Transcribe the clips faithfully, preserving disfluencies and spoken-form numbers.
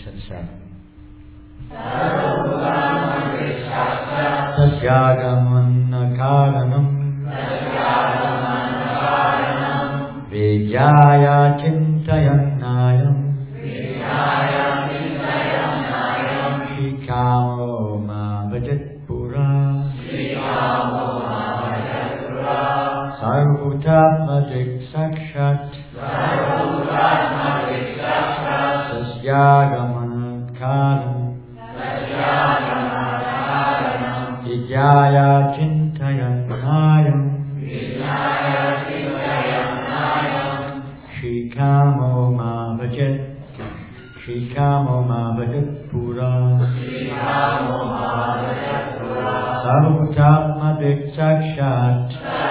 and seven. Tasyagamanna karanam Vijaya chintayannayam Shikamo ma bhajet pura Sarvutatmadik sakshat Tasyagamana karanam Vijaya chintayannayam Shikamo ma bhajet Shikamo ma bhajet pura Sarvutatmadik sakshat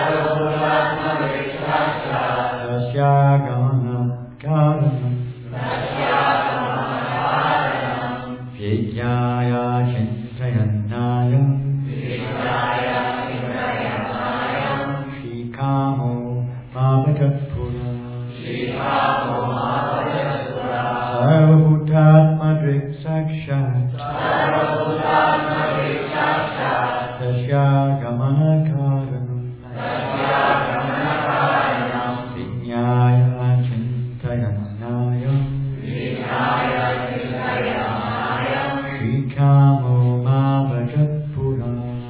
Tasyagamana karanam Vijaya chintayannayam Shikamo ma bhajet pura Sarvutatmadik sakshat Tasyagamana karanam Vijaya chintayannayam Shikamo ma bhajet pura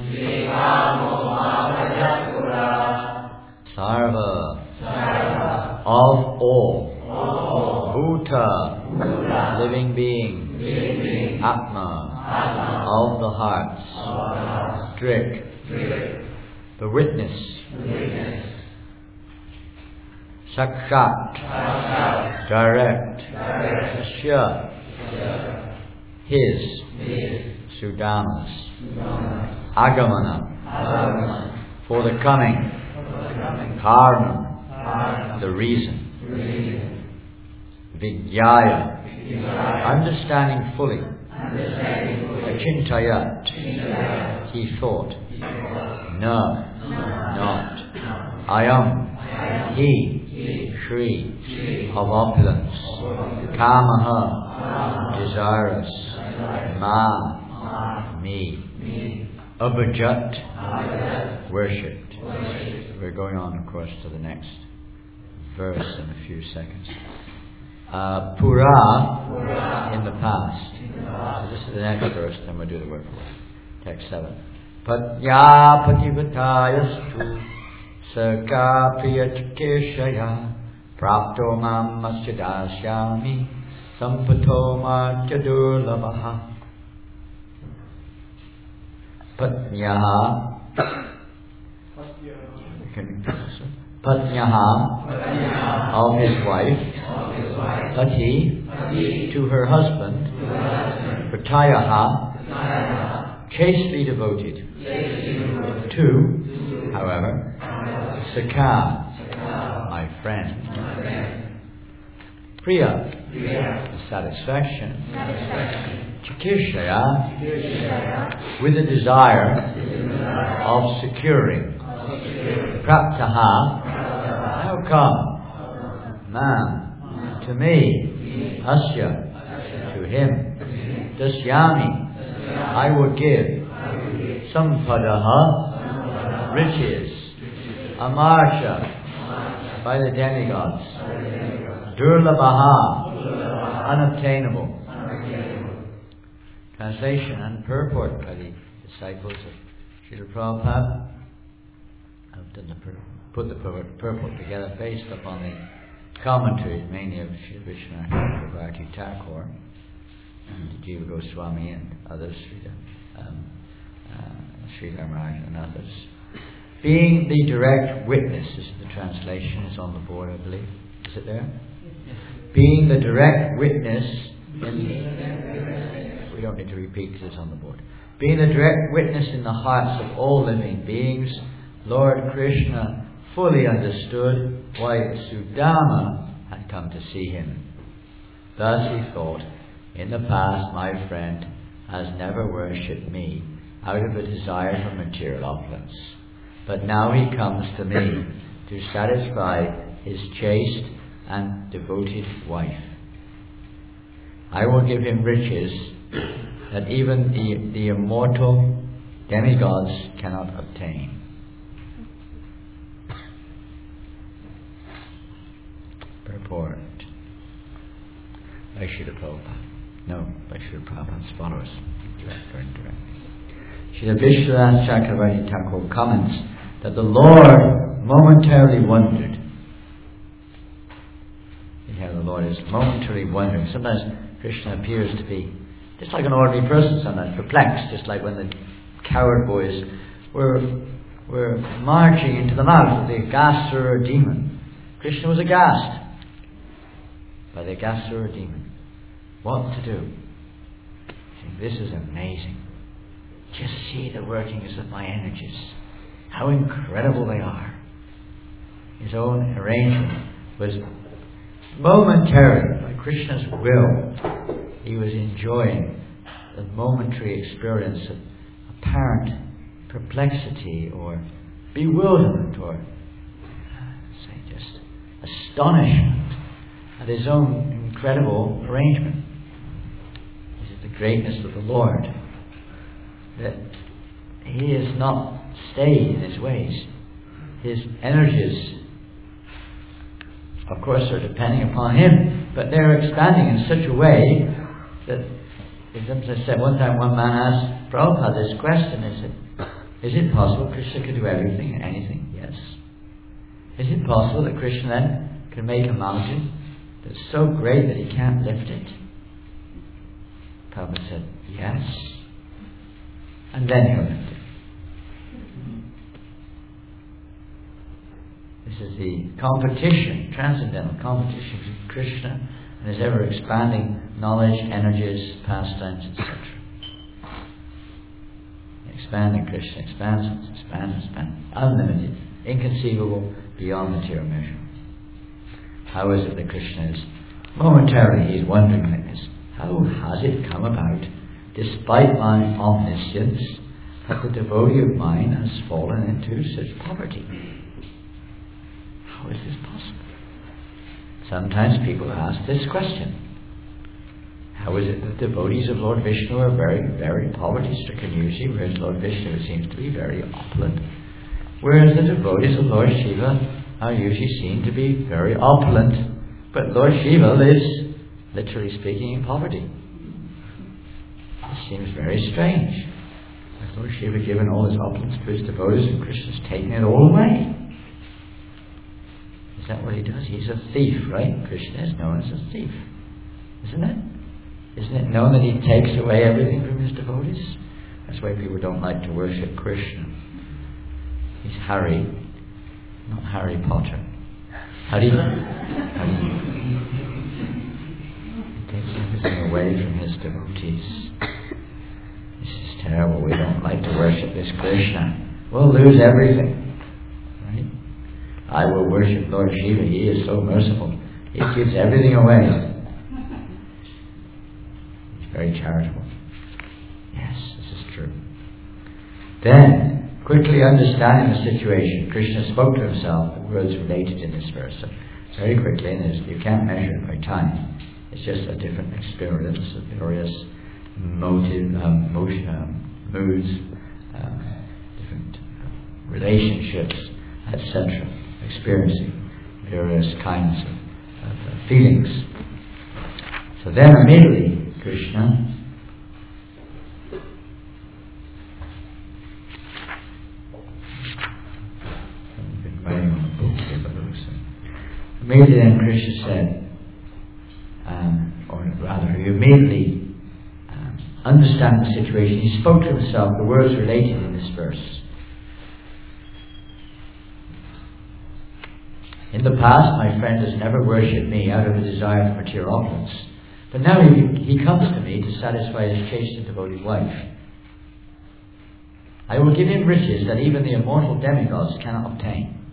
Sarva of all Bhuta living being Atma of the hearts Drik the witness Sakshat direct Shya his Sudama's Agamana for the coming Karanam the reason Vidyaya understanding fully Achintayat he thought No not Ayam he Shri of opulence Kamaha desirous Ma me Abhajat worshipped. We're going on of course to the next verse in a few seconds. Uh, pura, pura in the past. In the past. So this is the next verse, then we'll do the word for word. Text seven. Patya pativathayastu Saka priyachikeshaya Prapto mam masjadasyami Sampato martyadurlavaha Patnyaha Patnyaha of his wife Pati to her husband Patayaha chastely devoted to, however, Saka, my friend, Priya, satisfaction, Chikishaya, with the desire of securing, Praptaha, how come, man, to me, Asya, to him, Dasyami, I would give Sampadaha, riches, Amarsha, by the demigods, Durlabaha, unobtainable. Translation and purport by the disciples of Srila Prabhupada. I've done the pur- put the pur- purport together based upon the commentaries mainly of Sri Vishwanath Chakravarti Thakur and Jiva Goswami and others, Sri um, uh, Sri Dharmaraj and others. Being the direct witness, this is the translation, it's on the board I believe. Is it there? Being the direct witness in, we don't need to repeat because it's on the board. Being the direct witness in the hearts of all living beings, Lord Krishna fully understood why Sudama had come to see him. Thus he thought, in the past my friend has never worshipped me out of a desire for material opulence. But now he comes to me to satisfy his chaste and devoted wife. I will give him riches that even the, the immortal demigods cannot obtain. Purport by Srila Prabhupada. No, by Srila Prabhupada's followers. Direct or indirect. Srila Vishwanath Chakravarti Thakur comments that the Lord momentarily wondered. You know, the Lord is momentarily wondering. Sometimes Krishna appears to be just like an ordinary person, sometimes perplexed, just like when the coward boys were, were marching into the mouth of the Aghasura demon. Krishna was aghast by the Aghasura demon. What to do? This is amazing. Just see the workings of my energies. How incredible they are. His own arrangement was momentary, by Krishna's will. He was enjoying the momentary experience of apparent perplexity or bewilderment or say just astonishment at his own incredible arrangement. This is the greatness of the Lord, that he is not stayed in his ways. His energies, of course, are depending upon him, but they're expanding in such a way that, as I said, one time one man asked Prabhupada this question. He said, is it possible Krishna could do everything and anything? Yes. Is it possible that Krishna then can make a mountain that's so great that he can't lift it? Prabhupada said, yes. And then he'll lift it. This is the competition, transcendental competition between Krishna and his ever-expanding knowledge, energies, pastimes, et cetera. Expanding Krishna, expands, expands, expands, unlimited, inconceivable, beyond material measure. How is it that Krishna is momentarily he's wondering like this? How has it come about, despite my omniscience, that the devotee of mine has fallen into such poverty? How is this possible? Sometimes people ask this question. How is it that the devotees of Lord Vishnu are very, very poverty-stricken usually, whereas Lord Vishnu seems to be very opulent? Whereas the devotees of Lord Shiva are usually seen to be very opulent, but Lord Shiva lives, literally speaking, in poverty. This seems very strange. Has Lord Shiva given all his opulence to his devotees and Krishna's taken it all away? Is that what he does? He's a thief, right? Krishna is known as a thief, isn't it? Isn't it known that he takes away everything from his devotees? That's why people don't like to worship Krishna. He's Harry, not Harry Potter. Harry, Harry. He takes everything away from his devotees. This is terrible. We don't like to worship this Krishna. We'll lose everything. I will worship Lord Shiva. He is so merciful. He gives everything away. He's very charitable. Yes, this is true. Then, quickly understanding the situation, Krishna spoke to himself the words related in this verse. So very quickly, and you can't measure it by time. It's just a different experience of various motive, um, motion, um, moods, um, different uh, relationships, et cetera. Experiencing various kinds of, of uh, feelings. So then immediately Krishna I've been writing on the book here, but also immediately then Krishna said, um, or rather he immediately um, understand the situation. He spoke to himself the words related in this verse. In the past, my friend has never worshipped me out of a desire for material opulence, but now he, he comes to me to satisfy his chaste and devoted wife. I will give him riches that even the immortal demigods cannot obtain.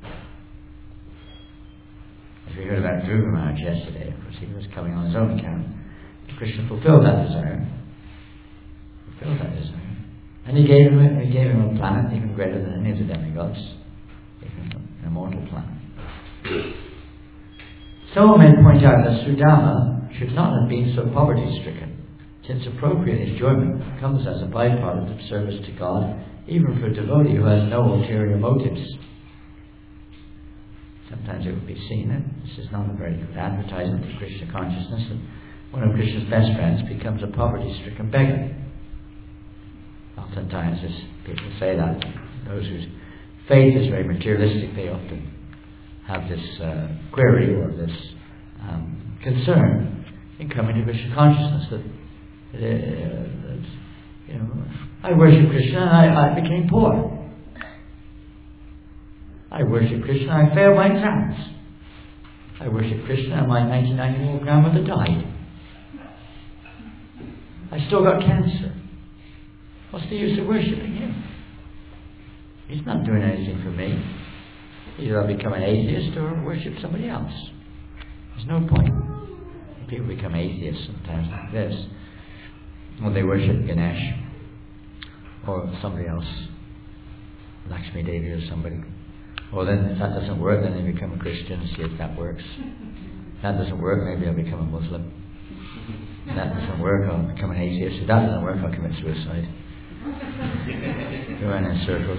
As we heard about Dhruva Maharaj yesterday, of course, he was coming on his own account. Krishna fulfilled that desire. Fulfilled that desire. And he gave him a, he gave him a planet even greater than any of the demigods. He gave him an immortal planet. Some men point out that Sudama should not have been so poverty-stricken, since appropriate enjoyment comes as a byproduct of service to God, even for a devotee who has no ulterior motives. Sometimes it would be seen that this is not a very good advertisement of Krishna consciousness, that one of Krishna's best friends becomes a poverty-stricken beggar. Oftentimes, as people say that, those whose faith is very materialistic, they often have this uh, query or this um, concern in coming to Krishna consciousness that, uh, that you know, I worship Krishna and I, I became poor. I worship Krishna and I failed my exams. I worship Krishna and my ninety-nine-year-old grandmother died. I still got cancer. What's the use of worshipping him? He's not doing anything for me. Either I'll become an atheist or worship somebody else. There's no point. People become atheists sometimes like this. Well, they worship Ganesh or somebody else, Lakshmi Devi or somebody. Well, then if that doesn't work, then they become a Christian, see if that works. If that doesn't work, maybe I'll become a Muslim. If that doesn't work, I'll become an atheist. If that doesn't work, I'll commit suicide. Go around in circles.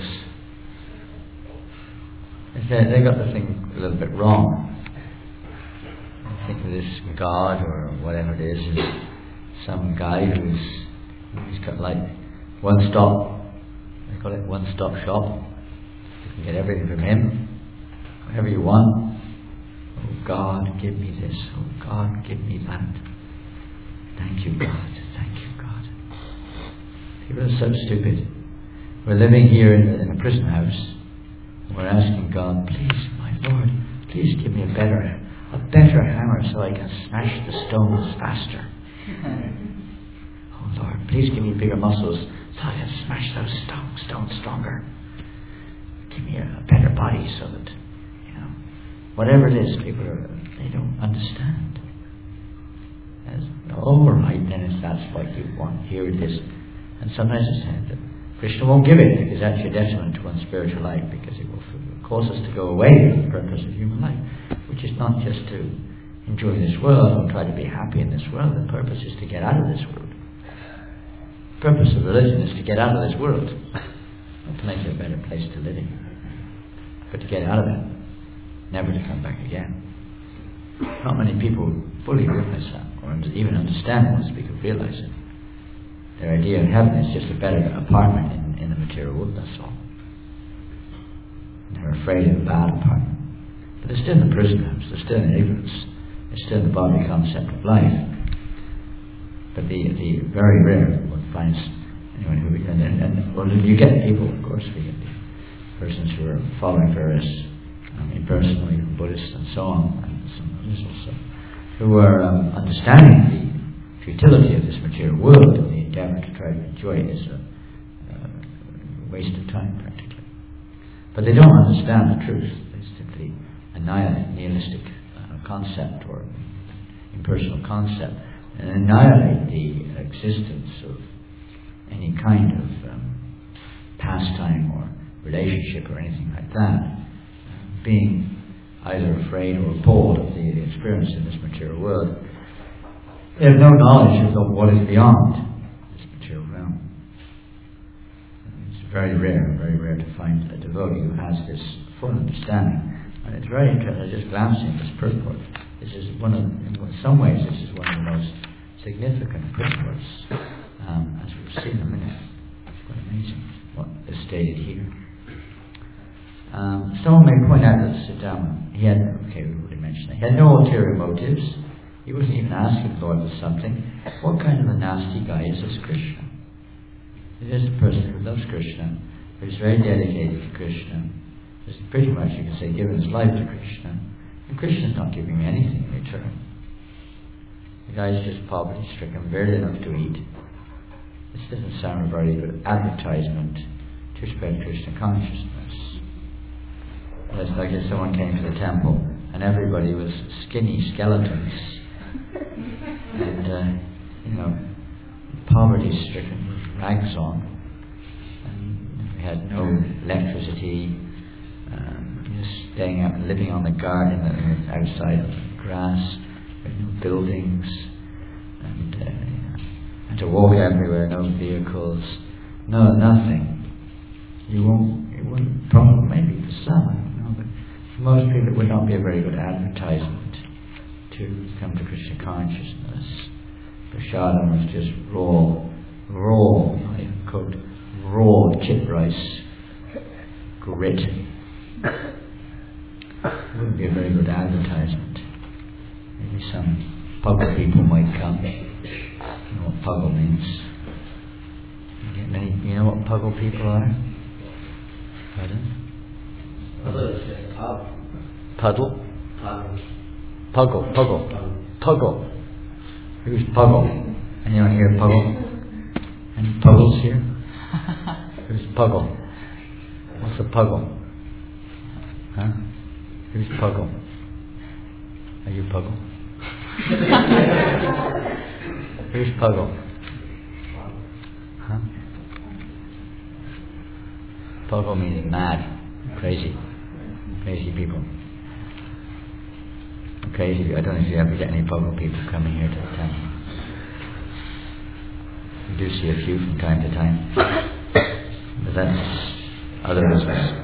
They got the thing a little bit wrong. I think of this God or whatever it is is some guy who's he's got like one stop. They call it one stop shop. You can get everything from him, whatever you want. Oh God, give me this. Oh God, give me that. Thank you, God. Thank you, God. People are so stupid. We're living here in a, in a prison house. And we're asking God, please, my Lord, please give me a better, a better hammer so I can smash the stones faster. Oh Lord, please give me bigger muscles so I can smash those stones, stones stronger. Give me a, a better body so that, you know, whatever it is, people are, they don't understand. As, all right, then if that's what you want, here it is. And sometimes it's said that Krishna won't give it because that's your detriment to one's spiritual life, because it will cause us to go away from the purpose of human life, which is not just to enjoy this world or try to be happy in this world. The purpose is to get out of this world. The purpose of religion is to get out of this world, not to make it a better place to live in, but to get out of it, never to come back again. Not many people fully realize that, or even understand once they could realize it. Their idea of heaven is just a better apartment in, in the material world, that's all. And they're afraid of a bad apartment. But they're still in the prison house, they're still in ignorance, they're still in the bodily concept of life. But the the very rare one finds anyone who, and, and, and well, you get people, of course, we get the persons who are following various, um, impersonally, Buddhists and so on, and some others also, who are um, understanding the futility of this material world, and the endeavour to try to enjoy it is a, a waste of time, practically. But they don't understand the truth. They simply annihilate nihilistic uh, concept or impersonal concept, and annihilate the existence of any kind of um, pastime or relationship or anything like that, uh, being either afraid or appalled of the experience in this material world. They have no knowledge of what is beyond this material realm. It's very rare, very rare to find a devotee who has this full understanding. And it's very interesting, just glancing at this purport. This is one of, in some ways, this is one of the most significant purports, um, as we've seen in a minute. It's quite amazing what is stated here. Um, someone may point out that Siddhartha, he had, okay, we already mentioned that, he had no ulterior motives. He wasn't even asking the Lord for something. What kind of a nasty guy is this Krishna? It is a person who loves Krishna, who's very dedicated to Krishna, who's pretty much, you can say, given his life to Krishna. And Krishna's not giving me anything in return. The guy's just poverty-stricken, barely enough to eat. This doesn't sound a very good advertisement to spread Krishna consciousness. It's like if someone came to the temple and everybody was skinny skeletons and, uh, you know, poverty-stricken with rags on, and we had no electricity, um, just staying out and living on the garden, outside of the grass. no buildings, and, uh, and to walk everywhere, no vehicles, no nothing. You won't, it wouldn't, probably maybe for some, I don't know, but for most people it would not be a very good advertisement to come to Krishna consciousness. Prasadam was just raw, raw, I quote, raw chip rice, grit. It wouldn't be a very good advertisement. Maybe some puggle people might come. You know what puggle means? You get many, you know what puggle people are? Pardon? Puddle is just pub. Puddle? Puddle. Puggle, puggle, puggle. Who's puggle? Anyone here puggle? Any puggles here? Who's puggle? What's a puggle? Huh? Who's puggle? Are you puggle? Who's puggle? Huh? Puggle means mad, crazy, crazy people. Crazy. I don't know if you ever get any puggle people coming here to the temple. You do see a few from time to time, but that's other business.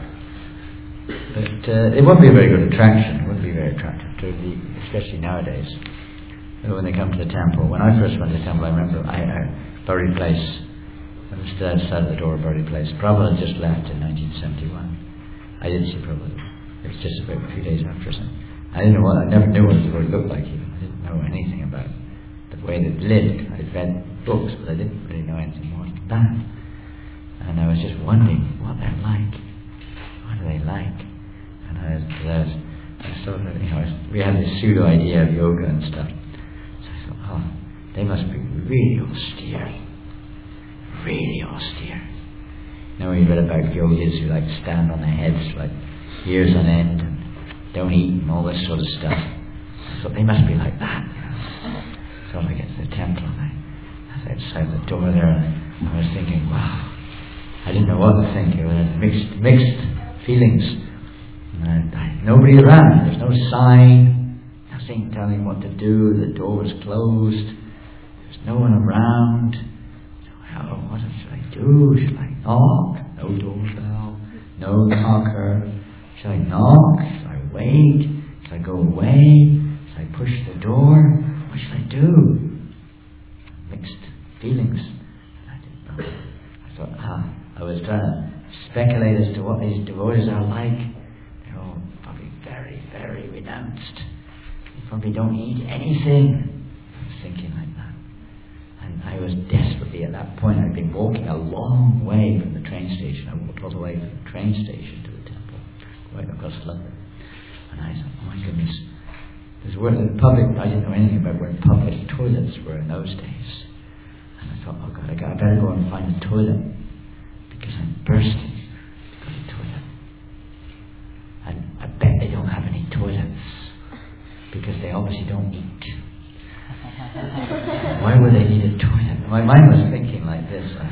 But uh, it wouldn't be a very good attraction. It wouldn't be very attractive to the, especially nowadays. You know, when they come to the temple. When I first went to the temple, I remember I, I Bury Place. I was still outside the door of Bury Place. Prabhupada had just left in nineteen seventy-one. I didn't see Prabhupada. It was just about a few days after or something. I didn't know what. I never knew what the world looked like. Even I didn't know anything about the way they lived. I'd read books, but I didn't really know anything more than that. And I was just wondering what they're like. What are they like? And I was, I was, I sort of, you know, I was, we had this pseudo idea of yoga and stuff. So I thought, oh, they must be really austere, really austere. You know, we read about yogis who like stand on their heads like years on end and don't eat and all this sort of stuff. So they must be like that. You know? So I get to the temple and I, I was outside the door there and I was thinking, wow, I didn't know what to think. It was mixed, mixed feelings. And I, nobody around. There's no sign, nothing telling what to do. The door was closed. There's no one around. So, oh, what should I do? Should I knock? No doorbell. No knocker. Should I knock? Should I wait? Should I go away? Should I push the door? What should I do? Mixed feelings. And I didn't know. I thought, ah, I was trying to speculate as to what these devotees are like. They're all probably very, very renounced. They probably don't eat anything. I was thinking like that. And I was desperately, at that point, I'd been walking a long way from the train station. I walked all the way from the train station to the temple, right across London. And I thought, oh my goodness, there's where the public, I didn't know anything about where public toilets were in those days. And I thought, oh God, I, got, I better go and find a toilet, because I'm bursting to go to the toilet. And I bet they don't have any toilets, because they obviously don't eat. Why would they need a toilet? My mind was thinking like this. I,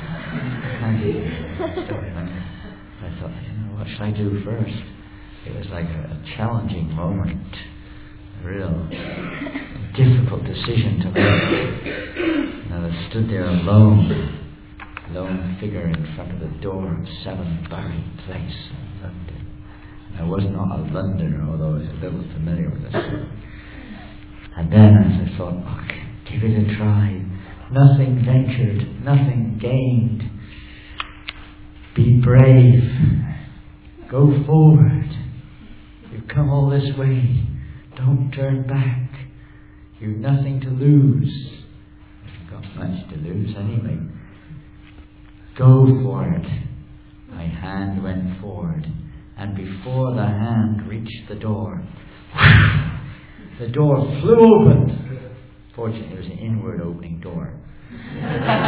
I thought, you know, what should I do first? It was like a, a challenging moment, a real difficult decision to make. And I stood there alone, lone figure in front of the door of seven Bury Place in London. And I was not a Londoner, although I was a little familiar with this. And then as I thought, oh, give it a try. Nothing ventured, nothing gained. Be brave. Go forward. You've come all this way. Don't turn back. You've nothing to lose. You've got much to lose anyway. Go for it. My hand went forward, and before the hand reached the door, the door flew open. Fortunately, it was an inward opening door. I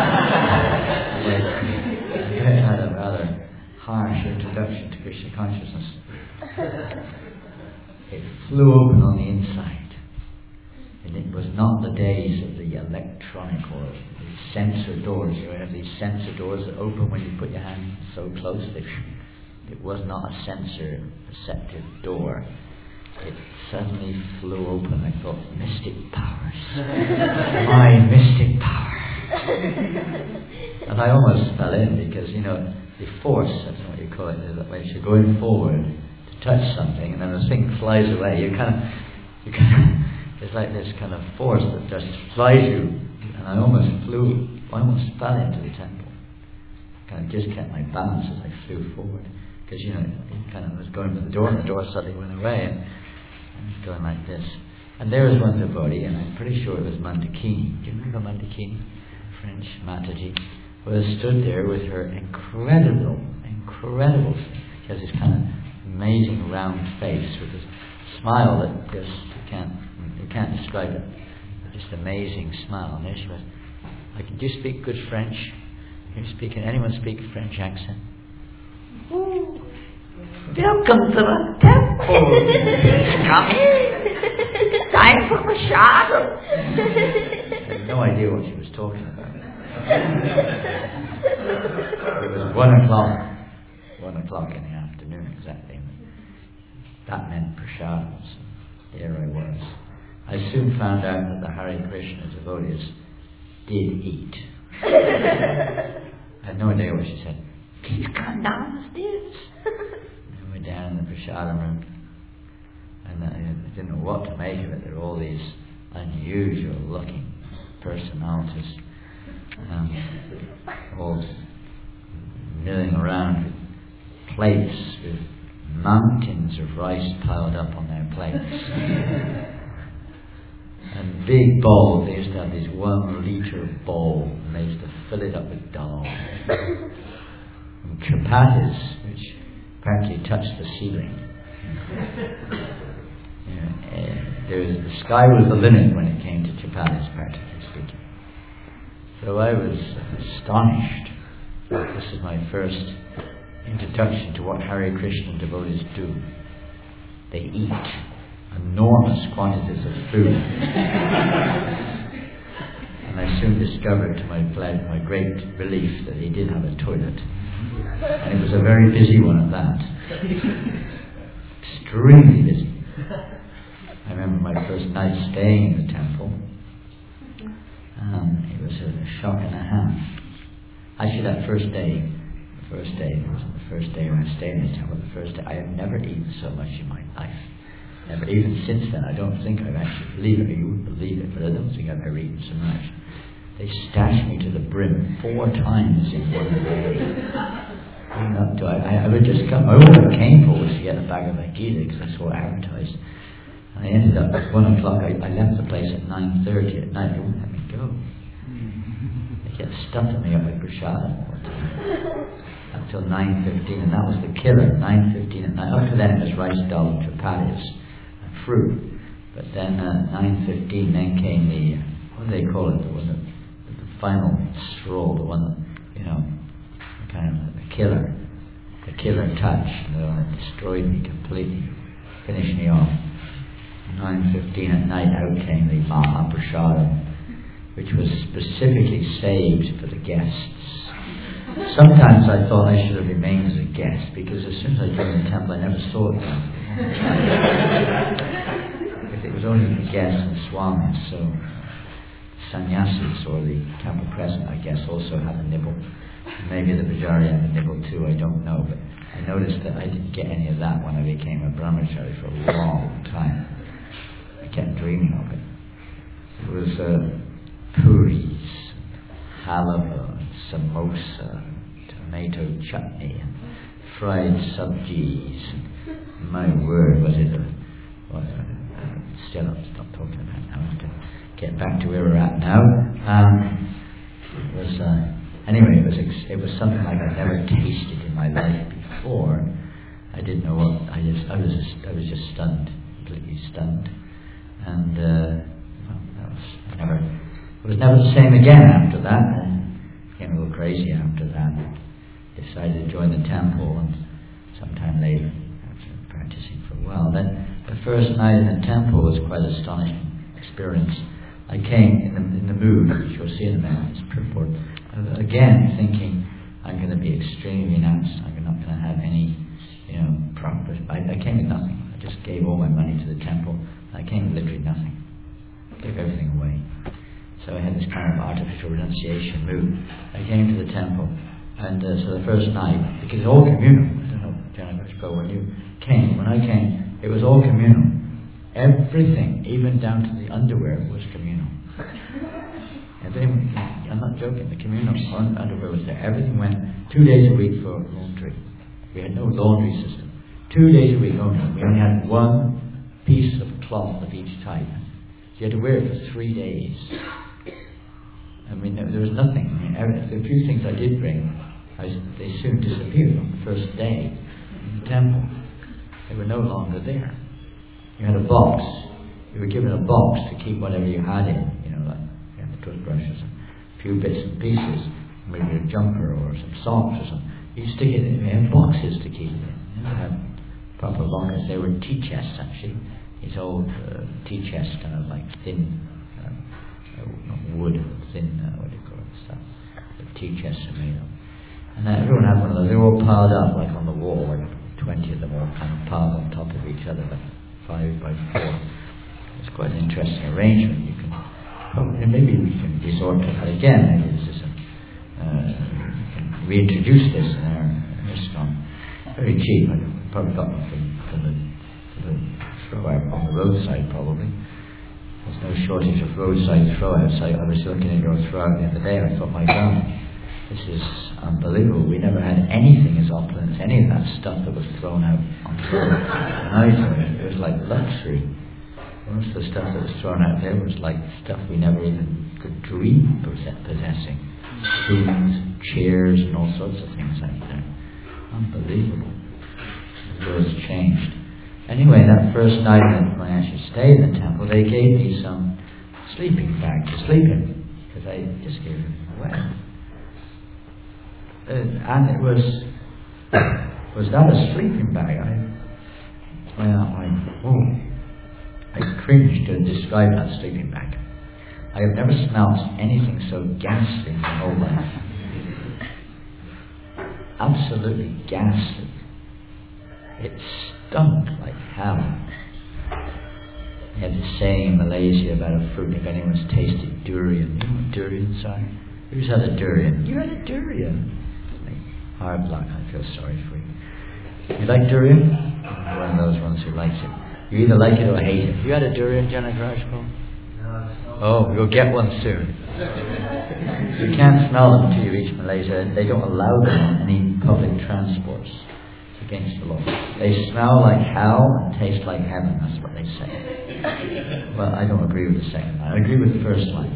had a rather harsh introduction to Krishna consciousness. It flew open on the inside. And it was not the days of the electronic or the sensor doors. You have these sensor doors that open when you put your hand so close. It was not a sensor perceptive door. it suddenly flew open. I thought, mystic powers. My mystic power. And I almost fell in because, you know, the force, I don't know what you call it, is that when you're going forward to touch something and then the thing flies away, you kind of, you kind of, it's like this kind of force that just flies you. And I almost flew, I almost fell into the temple. Kind of just kept my balance as I flew forward. Because, you know, it kind of was going to the door and the door suddenly went away and, and it was going like this. And there was one devotee, and I'm pretty sure it was Mandakini. Do you remember Mandakini? French Mataji. Was stood there with her incredible, incredible, she has this kind of amazing round face with this smile that just, you can't, you can't describe it. Just amazing smile. And there she was. Like, do you speak good French? Can you speak, can anyone speak a French accent? Ooh. Welcome to the temple. Come in. Time for prasadam. I had no idea what she was talking about. It was one o'clock. One o'clock in the afternoon exactly. That meant prasadam. So there I was. I soon found out that the Hare Krishna devotees did eat. I had no idea what she said. Please come down the stairs. And we're down in the prasadam room. And I, I didn't know what to make of it. There were all these unusual looking personalities. Um, all milling around with plates with mountains of rice piled up on their plates. And big bowls, they used to have this one litre bowl and they used to fill it up with dal. And chapatis, which apparently touched the ceiling. You know, uh, there was, the sky was the limit when it came to chapatis, practically speaking. So I was astonished that this is my first introduction to what Hare Krishna devotees do. They eat enormous quantities of food. And I soon discovered to my pleasure, my great relief, that he did have a toilet. And it was a very busy one at that. Extremely busy. I remember my first night staying in the temple. Um, it was a shock and a half. Actually, that first day, the first day, it wasn't the first day when I stayed in the temple, the first day, I have never eaten so much in my life. Never, even since then, I don't think I've actually, believe it or you wouldn't believe it, but I don't think I've ever eaten so much. They stashed me to the brim four times in one day. Up to, I, I would just come, all I came for was to get a bag of Gita because I saw it advertised. And I ended up at one o'clock, I, I left the place at nine thirty at night, they wouldn't let me go. They kept stuffing me up with prasadam all the time. Up till nine fifteen, and that was the killer, nine fifteen at night. Up to then it was rice, dal and chapatis and fruit. But then uh, nine fifteen, then came the, what do they call it, the one that, the final stroll, the one that, you know, kind of the killer, the killer touch, the one that destroyed me completely, finished me off. nine fifteen at night, out came the Mahaprasadam, which was specifically saved for the guests. Sometimes I thought I should have remained as a guest, because as soon as I joined the temple I never saw it again. Because it was only the guests and swamis, so sannyasis or the temple present, I guess, also had a nibble. Maybe the Pujari had a nibble too, I don't know, but I noticed that I didn't get any of that when I became a brahmachari for a long time. I kept dreaming of it. It was uh, puris, halava, samosa, tomato chutney, and fried sabjis. My word, was it a... Well, uh, still, I'll stop talking about it now. I have to get back to where we're at now. Um, it was... Uh, Anyway, it was ex- it was something like I'd never tasted in my life before. I didn't know what I just I was just, I was just stunned, completely stunned, and uh, well, that was I never it was never the same again after that. I became a little crazy after that. Decided to join the temple, and sometime later, after practicing for a while, then the first night in the temple was quite an astonishing experience. I came in the in the mood, which you'll see in a minute. It's purport. Again, thinking I'm going to be extremely nice. I'm not going to have any, you know, proper. I, I came with nothing. I just gave all my money to the temple. I came with literally nothing. Gave everything away. So I had this kind of artificial renunciation mood. I came to the temple, and uh, so the first night, because it's all communal. I don't know, Janagaraja, when you came, when I came, it was all communal. Everything, even down to the underwear, was communal. Everything, I'm not joking, the communal underwear was there. Everything went two days a week for laundry. We had no laundry system. Two days a week only. We only had one piece of cloth of each type. So you had to wear it for three days. I mean, there, there was nothing. I mean, every, the few things I did bring, I, they soon disappeared on the first day in the temple. They were no longer there. You had a box. You were given a box to keep whatever you had in. You know, like you had the toothbrushes and a few bits and pieces, maybe a jumper or some socks or something. You stick it in. You had boxes to keep it in. You never had proper lockers. They were tea chests actually. These old uh, tea chests, kind of like thin. Uh, not wood, thin, uh, what do you call it, stuff the tea chests are made of. And uh, everyone had one of those. They were all piled up, like on the wall, like twenty of them all kind of piled on top of each other, like five by four. It's quite an interesting arrangement. You can probably, maybe we can resort to that again. Maybe this is a, uh, we can reintroduce this in our ISKCON. Very cheap. I probably got one from, from the, from the throw out on the roadside, probably. There's no shortage of roadside throwouts. I, I was looking at your throwout the other day. I thought, my God, this is unbelievable. We never had anything as opulent as any of that stuff that was thrown out on the road. It was like luxury. Most of the stuff that was thrown out there was like stuff we never even could dream of possessing. Spoons, chairs, and all sorts of things out there. Unbelievable. The world's changed. Anyway, that first night when I actually stayed in the temple, they gave me some sleeping bag to sleep in, because I just gave them away. Uh, and it was, was that a sleeping bag? I, well, I, oh, I cringe to describe that sleeping bag. I have never smelt anything so ghastly in my whole life. Absolutely ghastly. It stunk like hell. They had this saying in Malaysia about a fruit, if anyone's tasted durian. You know what durians are? Who's had a durian? You had a durian. Like, hard luck, I feel sorry for you. You like durian? You're one of those ones who likes it. You either like it or hate it. You had a durian, Janagaraja? No. Oh, you'll get one soon. You can't smell them until you reach Malaysia. They don't allow them on any public transports. Against the law. They smell like hell and taste like heaven, that's what they say. Well, I don't agree with the second line. I agree with the first line.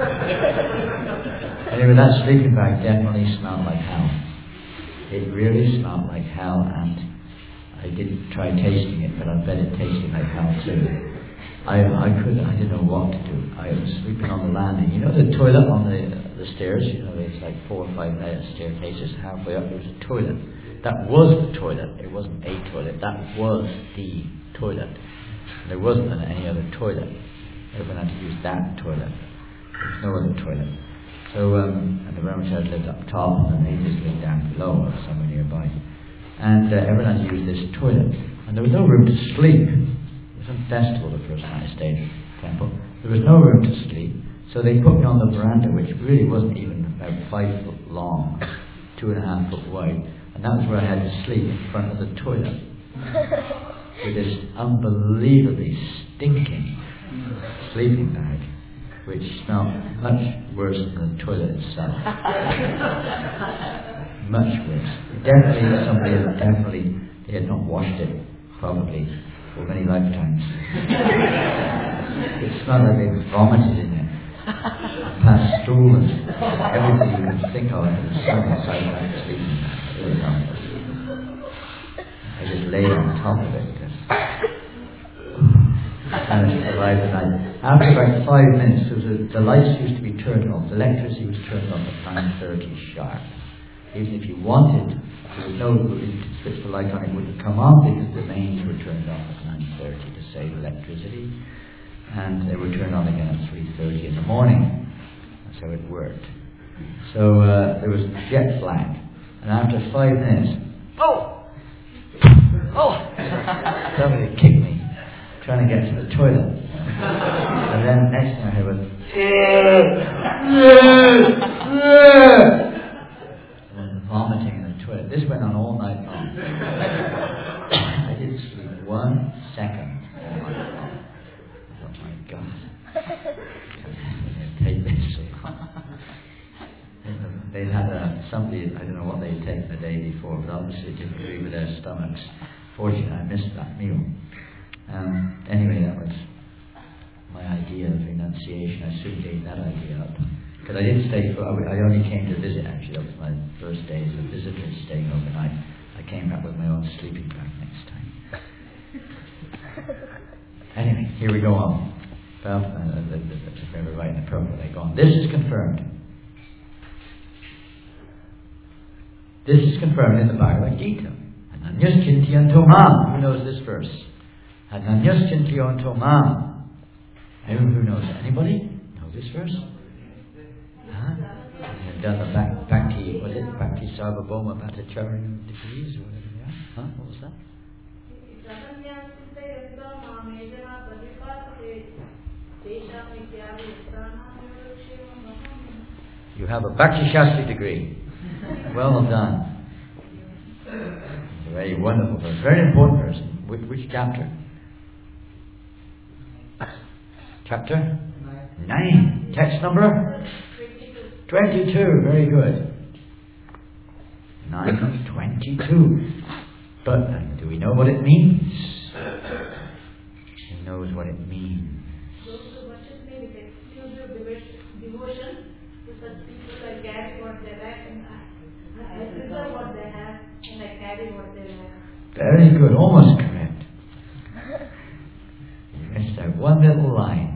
Anyway, that sleeping bag definitely smelled like hell. It really smelled like hell, and I did try tasting it, but I bet it tasted like hell too. I I could I didn't know what to do. I was sleeping on the landing. You know the toilet on the the stairs, you know, there's like four or five staircases. Halfway up there was a toilet. That was the toilet. It wasn't a toilet. That was the toilet. There wasn't any other toilet. Everyone had to use that toilet. There was no other toilet. So, um, and the Brahmacharis lived up top, and the natives lived down below, or somewhere nearby. And uh, everyone had to use this toilet. And there was no room to sleep. It was some festival the first time I stayed in the temple. There was no room to sleep. So they put me on the veranda, which really wasn't even about five foot long, two and a half foot wide. And that was where I had to sleep, in front of the toilet. With this unbelievably stinking sleeping bag, which smelled much worse than the toilet itself. Much worse. Definitely, somebody had definitely, they had not washed it properly for many lifetimes. It smelled like they vomited in it. Past stool and everything you could think of, and the sun inside that sleeping bag. It was horrible. I just lay on top of it because I managed to survive the night. After about five minutes, there was a, the lights used to be turned off. The electricity was turned off at nine thirty sharp. Even if you wanted, there was no to switch the light on, it wouldn't come on because the mains were turned off at nine thirty to save electricity. And they were turned on again at three thirty in the morning. That's how it worked. So uh, there was jet black. And after five minutes, oh! Oh! Somebody kicked me. trying to get to the toilet. And then next thing I heard was, and vomiting in the toilet. This went on all night long. I didn't sleep one second all night long. Oh my God. Take this. They had a, somebody, I don't know what they'd taken the day before, but obviously it didn't agree with their stomachs. Fortunately, I missed that meal. Um, anyway, that was my idea of renunciation. I soon gave that idea up. Because I didn't stay for, I only came to visit actually. That was my first day as a visitor staying overnight. I came back with my own sleeping bag next time. Anyway, here we go on. Well, uh, if we're writing appropriately, go on. This is confirmed. This is confirmed in the Bhagavad Gita. Ananyaschintyanto mam. Who knows this verse? Ananyaschintyanto mam. Anyone who knows? Anybody know this verse? Huh? You've done the back, Bhakti, was it Bhakti Sarvabhauma Bhattacharya degrees or whatever they are? Huh? What was that? You have a Bhakti Shastri degree. Well done. It's a very wonderful verse, very important verse. Which, which chapter? Chapter? Nine. Text number? Twenty-two. Very good. Nine twenty-two. But uh, do we know what it means? Who knows what it means? Those who worship me with exclusive devotion to such people, I carry what they lack and I, I preserve what they have and I carry what they lack. Very good. Almost correct. You missed out one little line.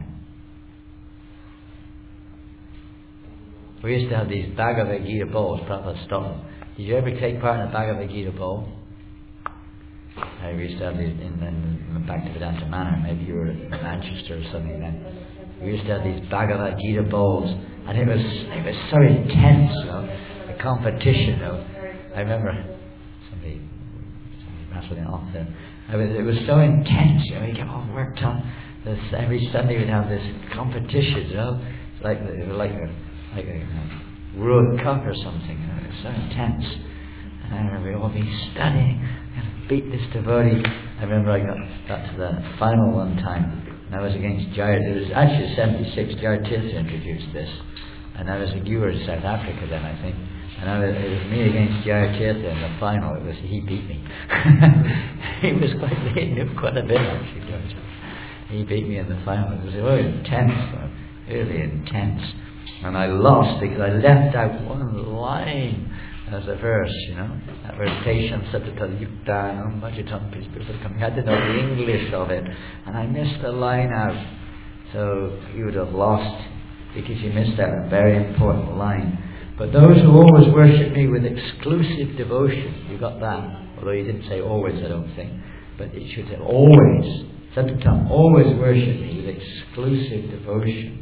We used to have these Bhagavad Gita bowls, Prabhupada stopped them. Did you ever take part in a Bhagavad Gita bowl? I used to have these in, in, in Bhaktivedanta Manor. Maybe you were in Manchester or something then. We used to have these Bhagavad Gita bowls, and it was it was so intense, you know, the competition. You know, I remember somebody somebody rattled it off there. I was, it was so intense. You know, you get all worked up. This, every Sunday we'd have this competition. You know, it's like it was like a like a, a World Cup or something. You know, it was so intense. And I remember we'd all be studying and beat this devotee. I remember I got, got to the final one time, and I was against Jaya. It was actually seventy-six. Jaya Tirtha introduced this, and I was a giver in South Africa then, I think. And I was, it was me against Jaya Tirtha in the final. It was he beat me. He was quite he knew quite a bit actually. He beat me in the final. It was really intense, though, really intense. And I lost because I left out one line as a verse, you know. That verse, Tesham Satata Yuktanam Bhajatam Pispurvakam. You had to know the English of it. And I missed the line out. So you would have lost because you missed out a very important line. But those who always worship me with exclusive devotion, you got that. Although you didn't say always, I don't think. But it should say always. Satatam, always worship me with exclusive devotion.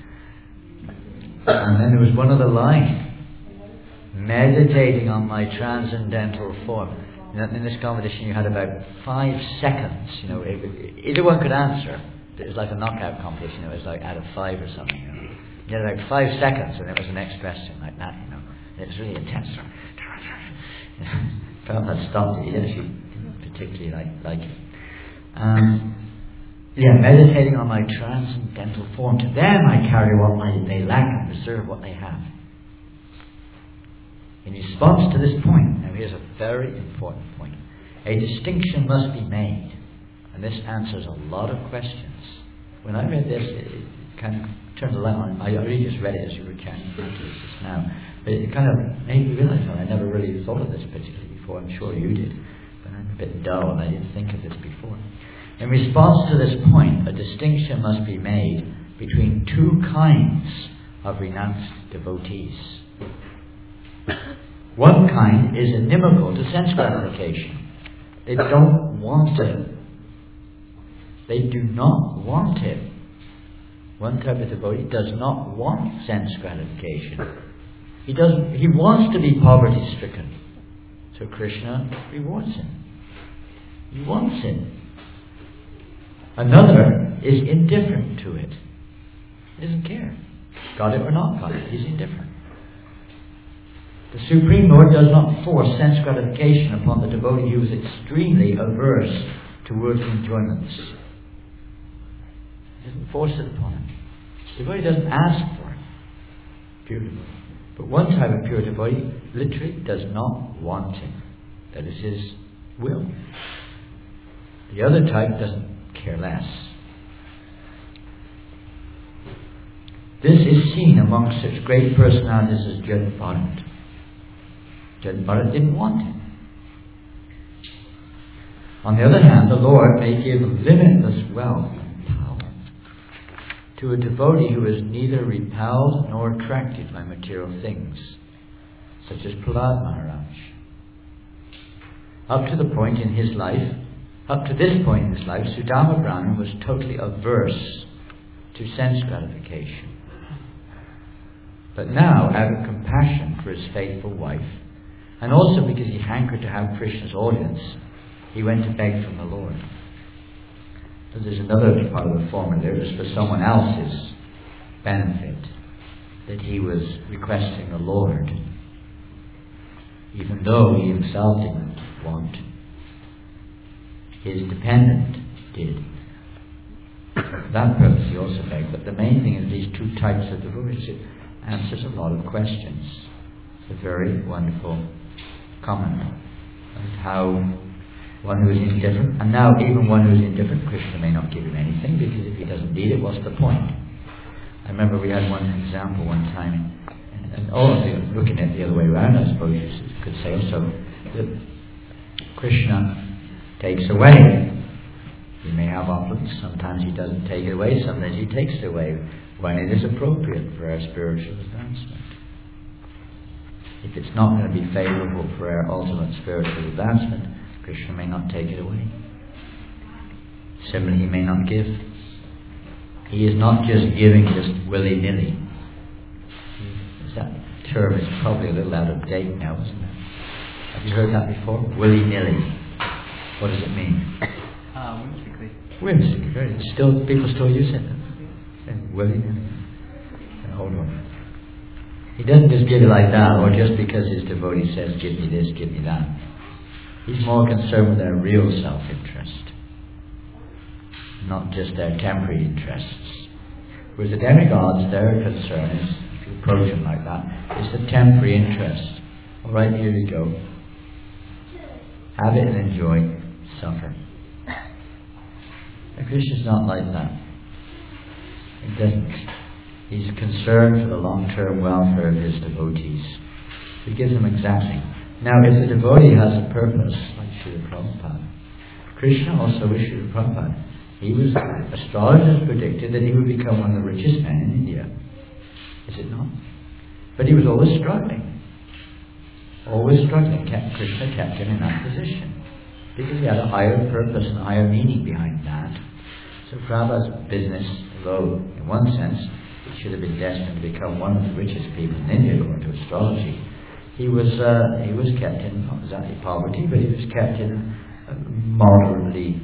And then there was one other line. Meditating on my transcendental form. In this competition you had about five seconds. You know, it, it, either one could answer. It was like a knockout competition. It was like out of five or something. You know. You had like five seconds and it was the next question like that. You know, it was really intense. Prabhupada stopped it. He actually didn't particularly like like it. Um, yeah, meditating on my transcendental form. To them I carry what my, they lack and preserve what they have. In response to this point, now here's a very important point. A distinction must be made. And this answers a lot of questions. When I read this, it, it kind of turned the light on. I already just read it as you were carrying through to this just now. But it kind of made me realize that I never really thought of this particularly before. I'm sure you did. But I'm a bit dull and I didn't think of this before. In response to this point, a distinction must be made between two kinds of renounced devotees. One kind is inimical to sense gratification. They don't want it. They do not want it. One type of devotee does not want sense gratification. He doesn't. He wants to be poverty-stricken. So Krishna rewards him. He wants it. Another is indifferent to it. He doesn't care. Got it or not got it. He's indifferent. The Supreme Lord does not force sense gratification upon the devotee who is extremely averse towards enjoyments. He doesn't force it upon him. The devotee doesn't ask for it. Pure devotee. But one type of pure devotee literally does not want it. That is his will. The other type doesn't care less. This is seen among such great personalities as Jadon Bharat. Jadon Bharat didn't want it. On the other hand, the Lord may give limitless wealth and power to a devotee who is neither repelled nor attracted by material things, such as Prahlad Maharaj. Up to the point in his life, up to this point in his life, Sudama Brahman was totally averse to sense gratification. But now, out of compassion for his faithful wife, and also because he hankered to have Krishna's audience, he went to beg from the Lord. So there's another part of the formula there. It was for someone else's benefit that he was requesting the Lord, even though he himself didn't want. His dependent did. For that purpose he also begged. But the main thing is these two types of devotees. It answers a lot of questions. It's a very wonderful comment. And how one who is indifferent, and now even one who is indifferent, Krishna may not give him anything, because if he doesn't need it, what's the point? I remember we had one example one time, and, and all of you looking at it the other way around, I suppose you could say also, that Krishna takes away. He may have opulence, sometimes he doesn't take it away, sometimes he takes it away when it is appropriate for our spiritual advancement. If it's not going to be favourable for our ultimate spiritual advancement, Krishna may not take it away. Similarly, he may not give. He is not just giving just willy-nilly. That term is probably a little out of date now, isn't it? Have you heard that before? Willy-nilly. What does it mean? Uh, whimsically. Whimsically, very. Still, people still use it. And willy-nilly. And hold on. He doesn't just give it like that, or just because his devotee says, give me this, give me that. He's more concerned with their real self-interest, not just their temporary interests. Whereas the demigods, their concern is, if you approach them like that, is the temporary interest. All right, here you go. Have it and enjoy, suffer. And Krishna's not like that. He doesn't. He's concerned for the long-term welfare of his devotees. He gives them exactly. Now, if the devotee has a purpose, like Srila Prabhupada, Krishna also was Srila Prabhupada. He was, astrologers predicted that he would become one of the richest men in India. Is it not? But he was always struggling. Always struggling. Kept, Krishna kept him in that position. Because he had a higher purpose and a higher meaning behind that. So Prabhupada's business, though in one sense, he should have been destined to become one of the richest people in India according to astrology. He was uh, he was kept in not exactly poverty, but he was kept in a moderately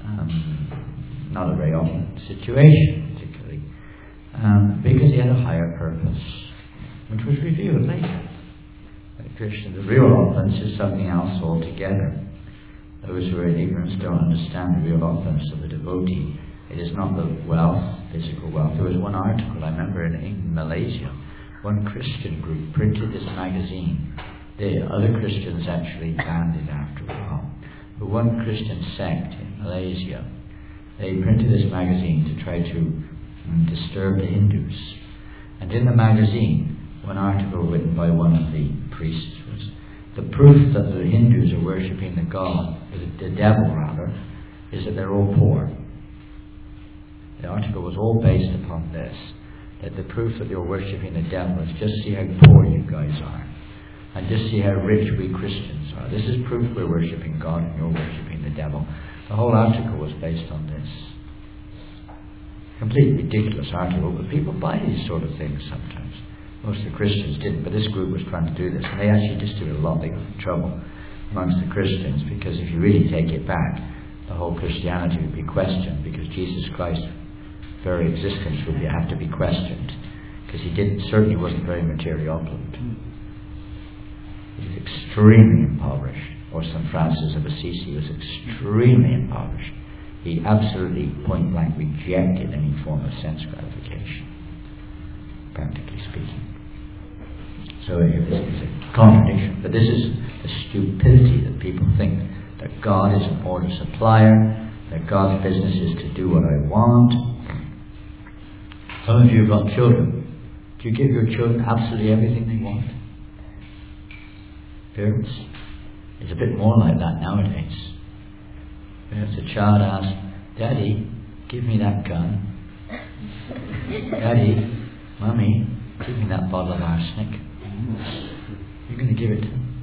um, not a very opulent situation, particularly um, because he had a higher purpose, which was revealed later. That Krishna, the real opulence is something else altogether. Those who are in ignorance don't understand the real opulence of the devotee. It is not the wealth, physical wealth. There was one article, I remember in, in Malaysia, one Christian group printed this magazine. The other Christians actually banned it after a while. But one Christian sect in Malaysia, they printed this magazine to try to um, disturb the Hindus. And in the magazine, one article written by one of the priests was, the proof that the Hindus are worshipping the god, the, the devil rather, is that they're all poor. The article was all based upon this, that the proof that you're worshipping the devil is just see how poor you guys are, and just see how rich we Christians are. This is proof we're worshipping God and you're worshipping the devil. The whole article was based on this. Completely ridiculous article, but people buy these sort of things sometimes. Most of the Christians didn't, but this group was trying to do this, and they actually just did a lot. They got in trouble amongst the Christians, because if you really take it back, the whole Christianity would be questioned, because Jesus Christ's very existence would be, have to be questioned, because he didn't certainly wasn't very materially opulent. He was extremely impoverished. Or Saint Francis of Assisi was extremely impoverished. He absolutely point blank rejected any form of sense gratification, practically speaking. So it is a contradiction. But this is the stupidity that people think that God is an order supplier, that God's business is to do what I want. Some of you have got children. Do you give your children absolutely everything they want? Parents? It's a bit more like that nowadays. If the child asks, Daddy, give me that gun. Daddy, Mummy, give me that bottle of arsenic. You're going to give it to them.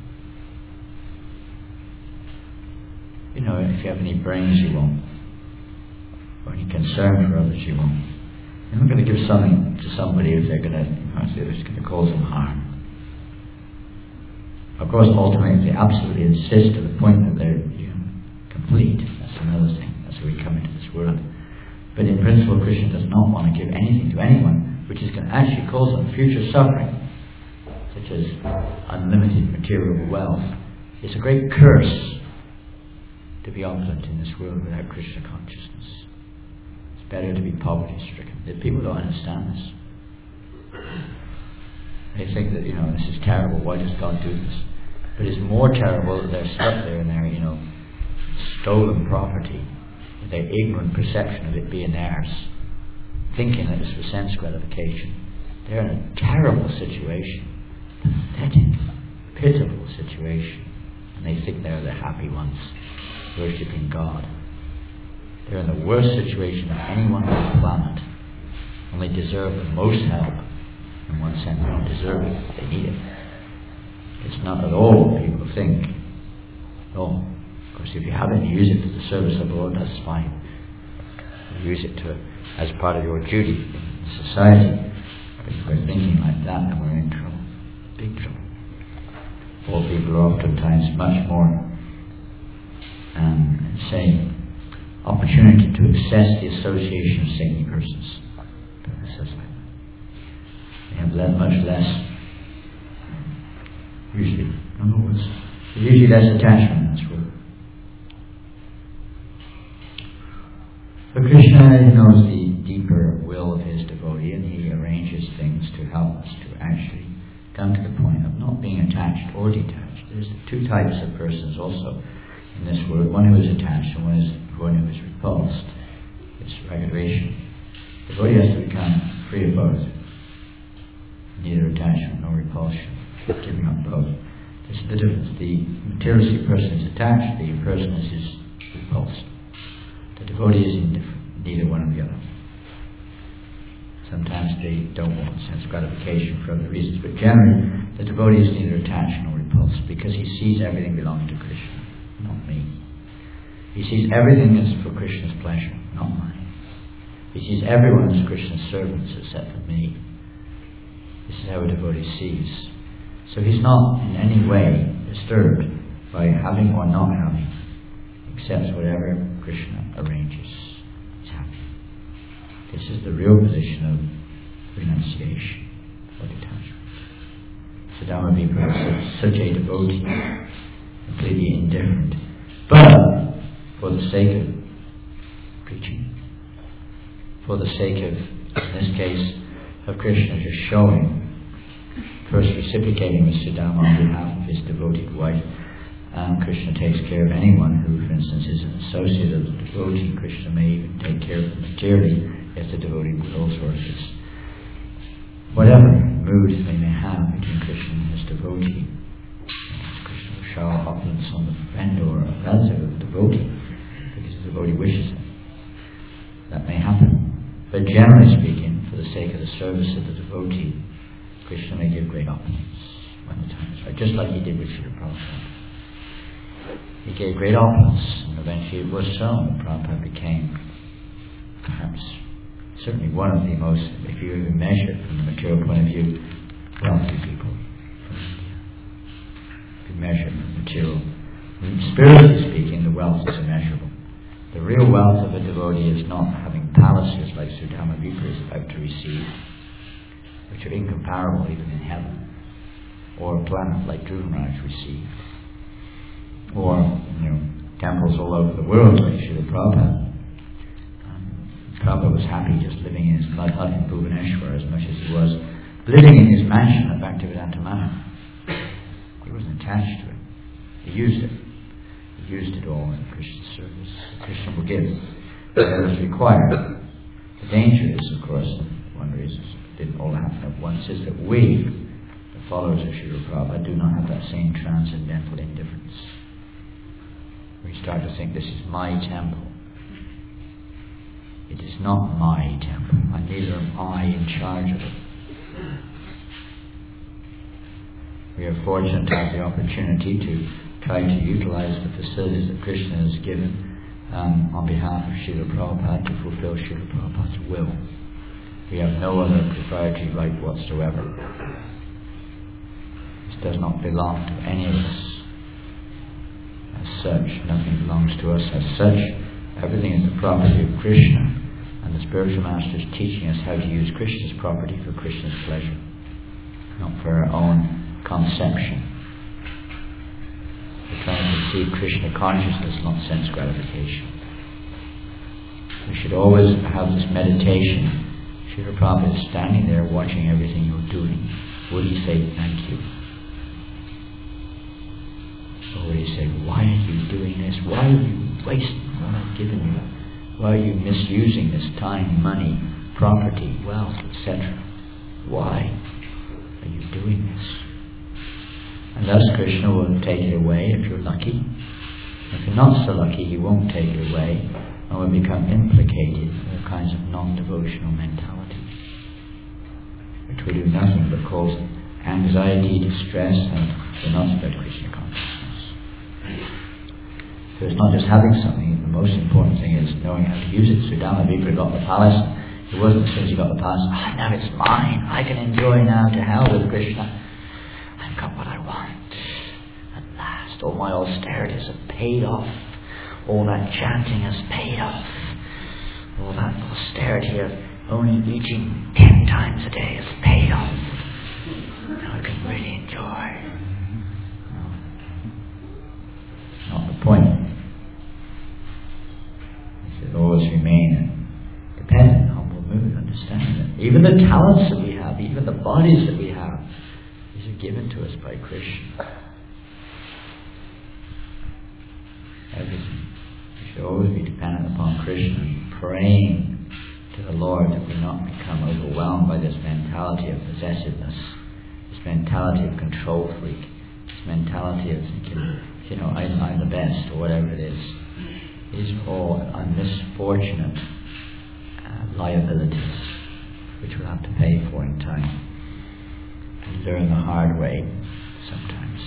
You know, if you have any brains, you won't. Or any concern for others, you won't. You're not going to give something to somebody if they're going to, you know, if it's going to cause them harm. Of course, ultimately, if they absolutely insist to the point that they're, you know, complete, that's another thing. That's how we come into this world. But in principle, a Christian does not want to give anything to anyone which is going to actually cause them future suffering, such as unlimited material wealth. It's a great curse to be opulent in this world without Krishna consciousness. It's better to be poverty-stricken. The people don't understand this. They think that, you know, this is terrible, why does God do this? But it's more terrible that they're stuck there in their, you know, stolen property, with their ignorant perception of it being theirs, thinking that it's for sense gratification. They're in a terrible situation, pathetic, pitiful situation, and they think they're the happy ones, worshipping God. They're in the worst situation of anyone on the planet, and they deserve the most help. In one sense, they don't deserve it, they need it. It's not at all what people think. No. Of course, if you have it and you use it for the service of the Lord, that's fine. You use it to, as part of your duty in society. But if we're thinking like that, then we're in trouble. Big trouble. All people are oftentimes much more, um, say, opportunity to access the association of saintly persons. It says like that. They have less, much less, usually, in other words, there's usually less attachment in this world. But Krishna knows the deeper will of his devotee, and he arranges things to help us to actually come to the point of not being attached or detached. There's two types of persons also in this world. One who is attached and one, is, one who is repulsed. It's regulation. The devotee has to become free of both. Neither attachment nor repulsion. Giving up both. This is the difference. The materialistic person is attached, the impersonalist is repulsed. The devotee is indifferent, neither one or the other. Sometimes they don't want sense gratification for other reasons, but generally the devotee is neither attached nor repulsed, because he sees everything belonging to Krishna, not me. He sees everything as for Krishna's pleasure, not mine. He sees everyone as Krishna's servants except for me. This is how a devotee sees. So he's not in any way disturbed by having or not having, accepts whatever Krishna arranges. He's happy. This is the real position of renunciation or detachment. So Dhammaviprata is such a devotee, completely indifferent, but for the sake of preaching, for the sake of, in this case, of Krishna just showing, first reciprocating with Sudama on behalf of his devoted wife. Um, Krishna takes care of anyone who, for instance, is an associate of the devotee. Krishna may even take care of them materially if the devotee with all sorts of whatever mood they may have between Krishna and his devotee. Krishna will shower opulence on the friend or a relative of the devotee because the devotee wishes it. That may happen. But generally speaking, for the sake of the service of the devotee, Krishna may give great opulence when the time is right, just like he did with Srila Prabhupada. He gave great opulence, and eventually it was so that Prabhupada became perhaps certainly one of the most, if you even measure it from the material point of view, wealthy people from India. If you measure it from material, spiritually speaking, the wealth is immeasurable. The real wealth of a devotee is not having palaces like Sudama Vipra is about to receive, which are incomparable even in heaven, or a planet like Dhruva Maharaj received, or you know temples all over the world like Srila Prabhupada. Um, Prabhupada was happy just living in his mud hut in Bhubaneswar as much as he was living in his mansion at Bhaktivedanta Manor. He wasn't attached to it. He used it. He used it all in Krishna service. Krishna will give whatever is required. The danger is, of course, one reason it didn't all happen at once, is that we, the followers of Srila Prabhupada, do not have that same transcendental indifference. We start to think this is my temple. It is not my temple, and neither am I in charge of it. We are fortunate to have the opportunity to try to utilize the facilities that Krishna has given um, on behalf of Srila Prabhupada to fulfill Srila Prabhupada's will. We have no other proprietary right whatsoever. This does not belong to any of us. As such, nothing belongs to us as such. Everything is the property of Krishna, and the spiritual master is teaching us how to use Krishna's property for Krishna's pleasure, not for our own conception. We're trying to see Krishna consciousness, not sense gratification. We should always have this meditation. Srila Prabhupada is standing there watching everything you're doing. Would he say thank you? Or would he say, why are you doing this? Why are you wasting what I've given you? Why are you misusing this time, money, property, wealth, et cetera? Why are you doing this? And thus Krishna will take it away if you're lucky. If you're not so lucky, he won't take it away and will become implicated in all kinds of non-devotional mentality, which will do nothing but cause anxiety, distress, and will not spread Krishna consciousness. So it's not just having something, the most important thing is knowing how to use it. Sudama Vipra got the palace. It wasn't as soon as he got the palace, ah, now it's mine, I can enjoy now, to hell with Krishna. I've got what I want. At last, all my austerities have paid off. All that chanting has paid off. All that austerity of only eating ten times a day has paid off. Now I can really enjoy. No. Not the point. We should always remain dependent, humble mood, understanding that even the talents that we have, even the bodies that we have, these are given to us by Krishna. Everything. We should always be dependent upon Krishna, praying to the Lord that we not become overwhelmed by this mentality of possessiveness, this mentality of control freak, this mentality of thinking, you know, I'm, I'm the best, or whatever it is. These are all misfortunate uh, liabilities which we'll have to pay for in time. We learn the hard way sometimes.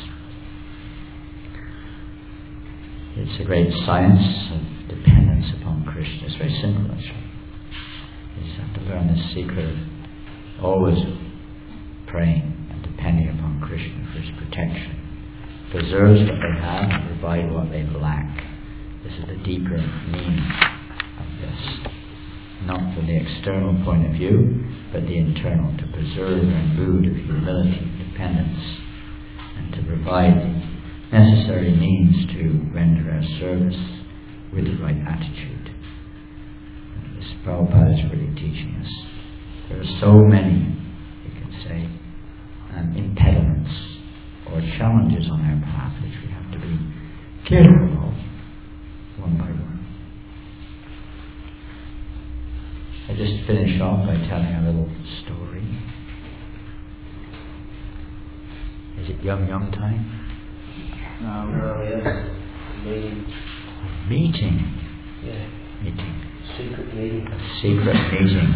It's a great science of dependence upon Krishna. It's very simple, actually. You just have to learn this secret of always praying and depending upon Krishna for his protection. Preserves what they have and provide what they lack. This is the deeper meaning of this. Not from the external point of view, but the internal, to preserve our mood of humility, dependence, and to provide the necessary means to render our service with the right attitude. And this Prabhupada is really teaching us. There are so many, you can say, um, impediments or challenges on our path which we have to be careful of, one by one. I just finish off by telling a little story. Is it yum yum time? No, no, yes. Meeting. Meeting. Yeah. Meeting. Secret meeting. A secret meeting.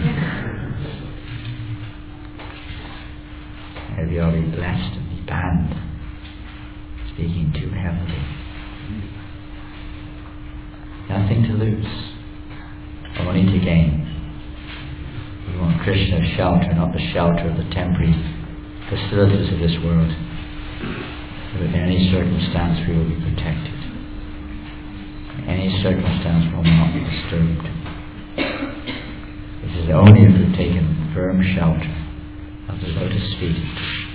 May we all be blessed and be banned. Speaking too heavily. Nothing to lose, only to gain. We want Krishna's shelter, not the shelter of the temporary facilities of this world. So that in any circumstance we will be protected. In any any circumstance will not be disturbed. This is only if we've taken firm shelter of the lotus feet of Krishna.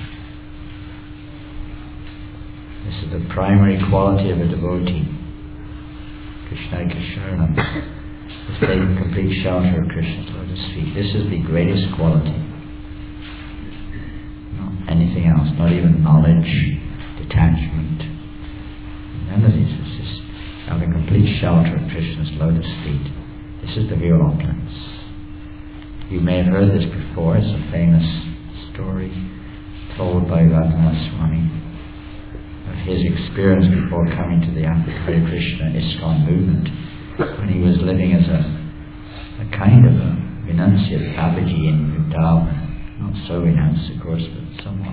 This is the primary quality of a devotee. Krishna Sharanam is taking complete shelter of Krishna's lotus feet. This is the greatest quality. Not anything else, not even knowledge, detachment. None of these. It's just having complete shelter of Krishna's lotus feet. This is the real opulence. You may have heard this before. It's a famous story told by Radhanath Swami of his experience before coming to the Hare Krishna ISKCON movement, when he was living as a, a kind of a renunciate Babaji in Vrindavan. Not so renounced, of course, but somewhat.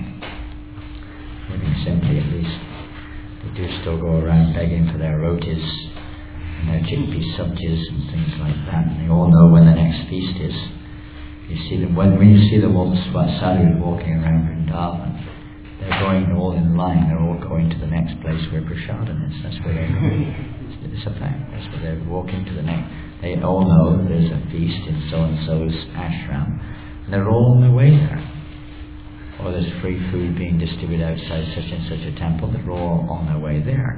Living simply, at least. They do still go around begging for their rotis and their chickpea subjis and things like that, and they all know when the next feast is. You see them, when, when you see them all the sadhus walking around Vrindavan, they're going all in line, they're all going to the next place where prasadam is. That's where they're going. It's, it's a fact. That's where they're walking to the next. They all know there's a feast in so-and-so's ashram, and they're all on their way there. Or there's free food being distributed outside such and such a temple, they're all on their way there.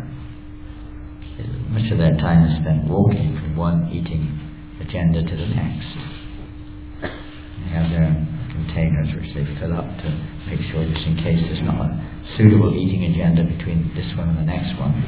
Much of their time is spent walking from one eating agenda to the next. They have their containers which they fill up to make sure, just in case there's not a suitable eating agenda between this one and the next one.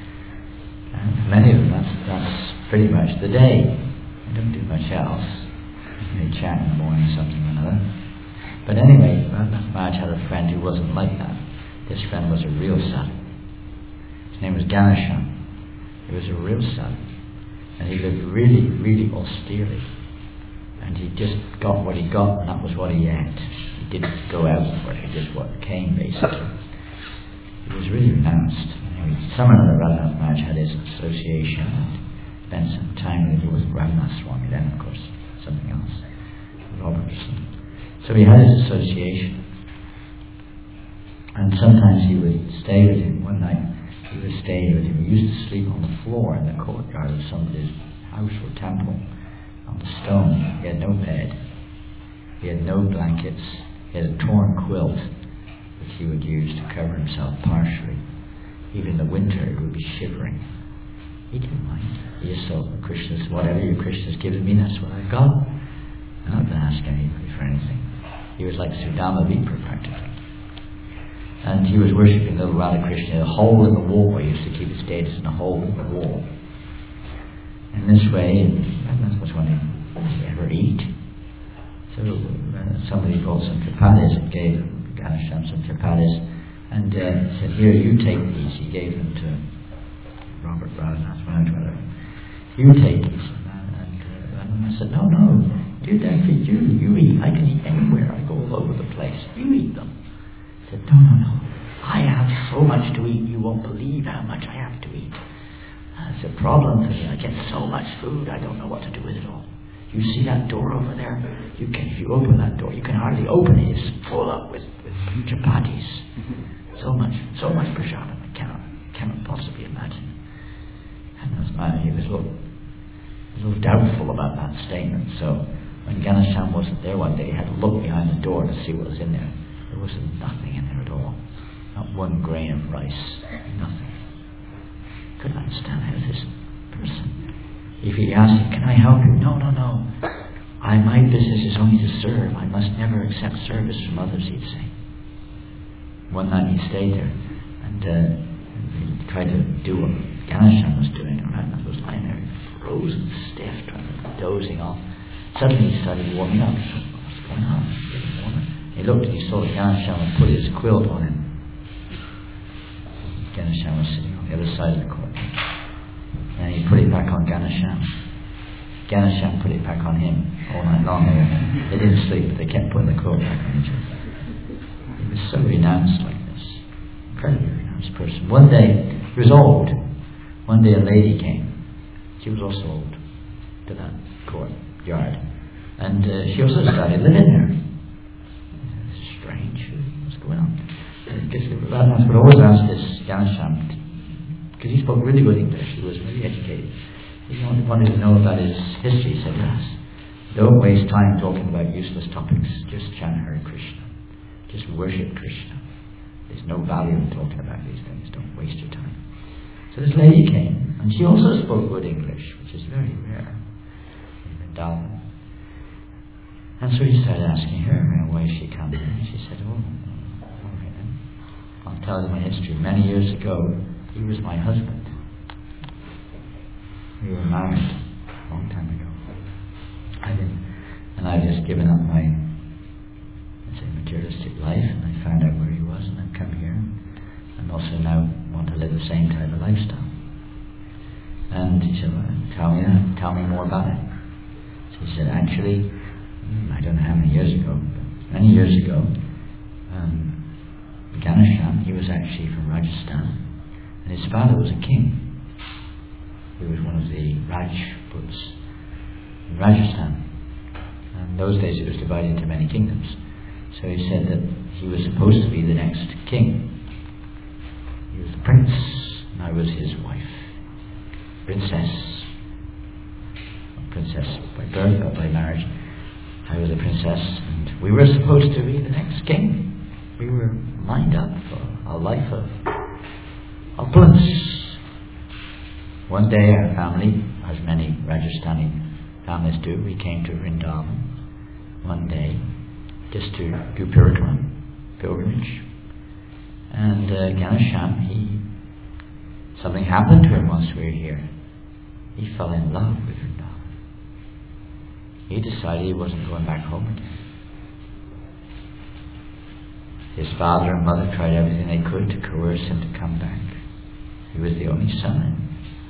And for many of them, that's, that's pretty much the day. They don't do much else. They chat in the morning, something or another. But anyway, Radhanath Maharaj had a friend who wasn't like that. This friend was a real sadhu. His name was Ganesham. He was a real sadhu. And he lived really, really austerely. And he just got what he got, and that was what he ate. He didn't go out for it, he did what came, basically. He was really renounced. Anyway, somehow or other, Radhanath Maharaj had his association and spent some time with him. He was Radhanath Swami then, of course, something else. Robertson. So he had his association. And sometimes he would stay with him. One night he was staying with him. He used to sleep on the floor in the courtyard of somebody's house or temple. On the stone. He had no bed. He had no blankets. He had a torn quilt which he would use to cover himself partially. Even in the winter he would be shivering. He didn't mind. He just thought, Krishna's, whatever your Krishna's given me, that's what I've got. I'm not going to ask anybody for anything. He was like Sudama Vipra practically. And he was worshipping little Radha Krishna, a hole in the wall. He used to keep his status in a hole in the wall. In this way, and that's what he ever eat. So uh, somebody brought some chapatis and gave Ganesham some chapatis, and uh, said, "Here, you take these." He gave them to Robert Radhanath Maharaj. You take these. And, uh, and I said, "No, no, do that for you. You eat. I can eat anywhere. I go all over the place. You eat them." He said, "No, no, no. I have so much to eat. You won't believe how much I have to eat. It's a problem for me. I get so much food, I don't know what to do with it all. You see that door over there? You can, if you open that door, you can hardly open it. It's full up with, with chapatis. So much, so much prasadam. I cannot, cannot possibly imagine." And that's my, he was a little, a little doubtful about that statement. So when Ganesham wasn't there one day, he had to look behind the door to see what was in there. There was nothing in there at all. Not one grain of rice. Nothing. Couldn't understand how this person, if he asked him, "Can I help you?" "No, no, no. I, my business is only to serve. I must never accept service from others," he'd say. One night he stayed there, and uh, he tried to do what Ganesham was doing, and Radhanath was lying there, frozen stiff, trying to dozing off. Suddenly he started warming up. He said, "What's going on?" He's getting warmer. He looked and he saw that Ganesham had put his quilt on him. Ganesham was sitting on the other side of the court. And he put it back on Ganesham. Ganesham put it back on him all night long. They, they didn't sleep, but they kept putting the quilt back on each other. He was so renounced like this. Incredibly renounced person. One day, he was old. One day a lady came. She was also old, to that courtyard. And uh, she also started living there. This is strange. What's going on? Because Radhanath would always ask this Ganesham, because he spoke really good English, he was really educated. He wanted to know about his history. He said, yes, don't waste time talking about useless topics. Just chant Hare Krishna. Just worship Krishna. There's no value in talking about these things. Don't waste your time. So this lady came, and she also spoke good English, which is very rare in Vrindavan. And so he started asking her why she come here. And she said, oh, all right then. I'll tell you my history. Many years ago, he was my husband. We were married a long time ago. I didn't, and I've just given up my, let's say, materialistic life, and I found out where he was, and I've come here. And also now want to live the same type of lifestyle. And he said, well, tell me that, tell me more about it. So he said, actually, I don't know how many years ago, but many years ago, um, Ganesham, he was actually from Rajasthan, and his father was a king. He was one of the Rajputs in Rajasthan. And in those days it was divided into many kingdoms. So he said that he was supposed to be the next king. He was the prince, and I was his wife. Princess. Princess by birth or by marriage. I was a princess, and we were supposed to be the next king. We were lined up for a life of opulence. One day our family, as many Rajasthani families do, we came to Vrindavan one day just to do Parikrama, pilgrimage. And uh, Ganesham, he, something happened to him whilst we were here. He fell in love with Vrindavan. He decided he wasn't going back home again. His father and mother tried everything they could to coerce him to come back. He was the only son.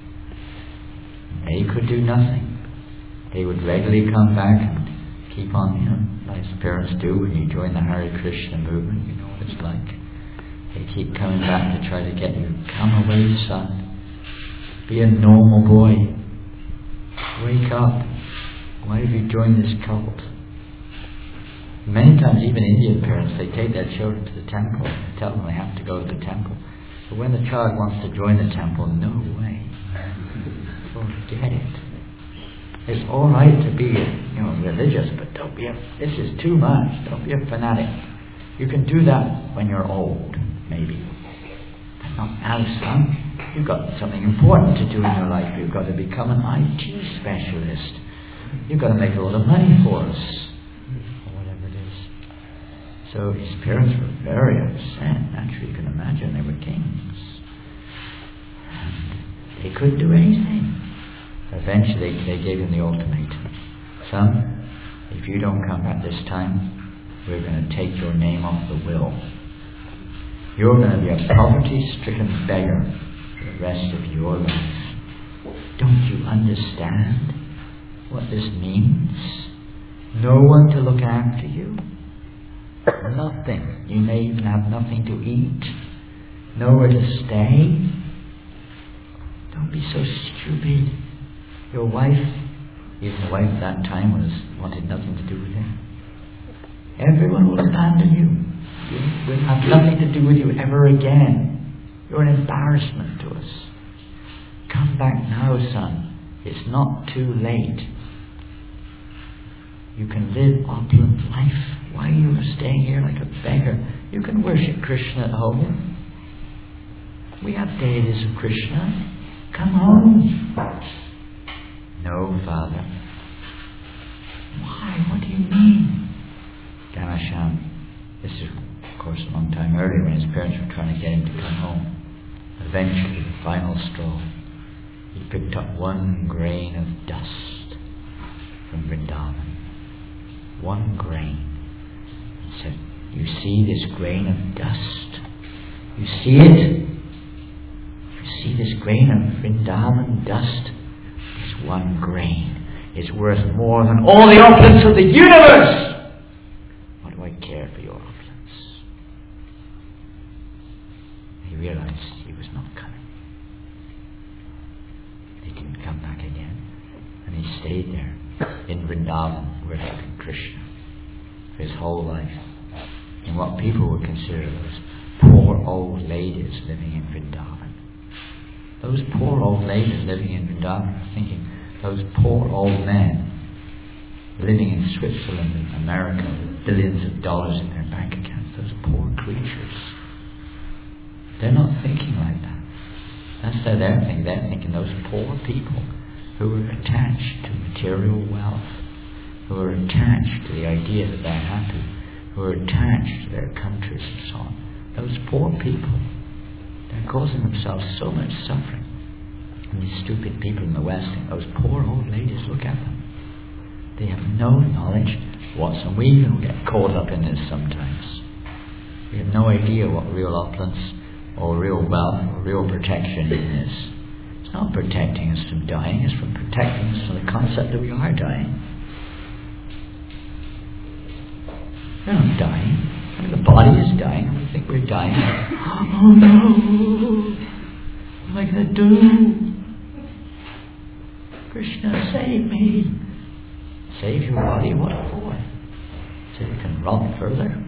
They could do nothing. They would regularly come back and keep on, you know, as parents do when you join the Hare Krishna movement. You know what it's like. They keep coming back to try to get you, come away, son. Be a normal boy. Wake up. Why have you joined this cult? Many times, even Indian parents, they take their children to the temple and tell them they have to go to the temple. But when the child wants to join the temple, no way. Forget it. It's all right to be, you know, religious, but don't be a, this is too much. Don't be a fanatic. You can do that when you're old, maybe. But not now, son. You've got something important to do in your life. You've got to become an I T specialist. You've got to make a lot of money for us. Or whatever it is. So his parents were very upset. Naturally, you can imagine they were kings. And they couldn't do anything. Eventually, they gave him the ultimatum. Son, if you don't come back this time, we're going to take your name off the will. You're going to be a poverty-stricken beggar for the rest of your life. Don't you understand what this means? No one to look after you. Nothing. You may even have nothing to eat. Nowhere to stay. Don't be so stupid. Your wife, even the wife at that time, was wanted nothing to do with him. Everyone will abandon you. You will have nothing to do with you ever again. You're an embarrassment to us. Come back now, son. It's not too late. You can live opulent life. Why are you staying here like a beggar? You can worship Krishna at home. We have deities of Krishna. Come home. No, Father. Why? What do you mean? Ganesham, this is, of course, a long time earlier when his parents were trying to get him to come home. Eventually, the final straw, he picked up one grain of dust from Vrindavan. One grain. He said, you see this grain of dust? You see it? You see this grain of Vrindavan dust? This one grain is worth more than all the opulence of the universe! What do I care for your opulence? He realized he was not coming. He didn't come back again. And he stayed there in Vrindavan, worshipping Krishna for his whole life. In what people would consider those poor old ladies living in Vrindavan. Those poor old ladies living in Vrindavan are thinking, those poor old men living in Switzerland and America with billions of dollars in their bank accounts, those poor creatures. They're not thinking like that. That's how they're thinking. They're thinking those poor people who are attached to material wealth, who are attached to the idea that they're happy, who are attached to their countries and so on. Those poor people, they're causing themselves so much suffering. And these stupid people in the West think, those poor old ladies, look at them. They have no knowledge whatsoever. We even get caught up in this sometimes. We have no idea what real opulence or real wealth or real protection is. It's not protecting us from dying, it's from protecting us from the concept that we are dying. We're not dying. I mean, the body is dying and we think we're dying. Oh no! What am I going to do? Krishna, save me! Save your body? What for? So you can rot further?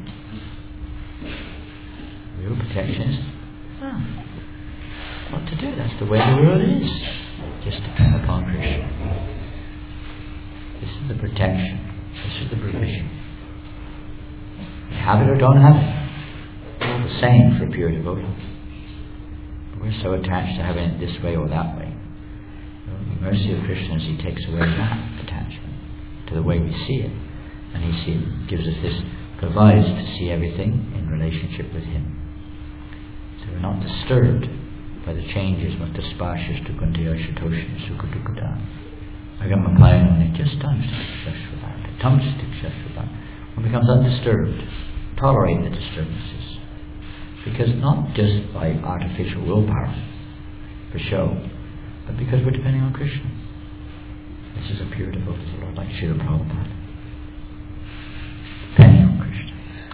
Real protection is ah, what to do. That's the way the world is. Just depend upon Krishna. This is the protection. This is the provision. You have it or don't have it. All the same for a pure devotee. But we're so attached to having it this way or that way. The mercy of Krishna is He takes away that attachment to the way we see it, and He see, gives us this, provides to see everything in relationship with Him. So we're not disturbed by the changes, Mata Spashas to Kuntaya Shatoshin Sukadukada. Agamapayanam Nityastam Shashvabhat. Tamstik Shashvabhat. One becomes undisturbed, tolerate the disturbances. Because not just by artificial willpower for show, but because we're depending on Krishna. This is a pure devotee to the Lord, like Srila Prabhupada. Depending on Krishna.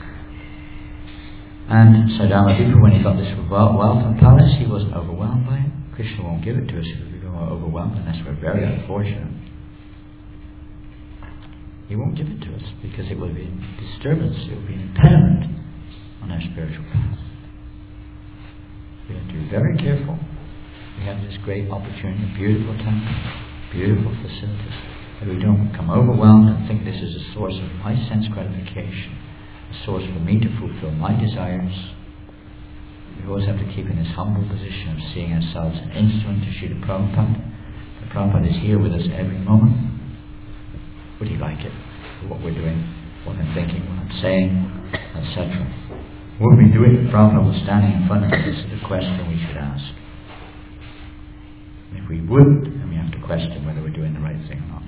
And Saddharmadippa, when he got this wealth and palace, he wasn't overwhelmed by it. Krishna won't give it to us if we are overwhelmed, unless we're very unfortunate. He won't give it to us because it will be a disturbance, it will be an impediment on our spiritual path. We have to be very careful. We have this great opportunity, beautiful temple, beautiful facilities, that we don't become overwhelmed and think this is a source of my sense gratification, a source for me to fulfill my desires. We always have to keep in this humble position of seeing ourselves an instrument to Srila Prabhupada. The Prabhupada is here with us every moment. Would he like it? For what we're doing, what I'm thinking, what I'm saying, et cetera. Would we do it if Prabhupada was standing in front of us? This is the question we should ask. And if we wouldn't, then we have to question whether we're doing the right thing or not.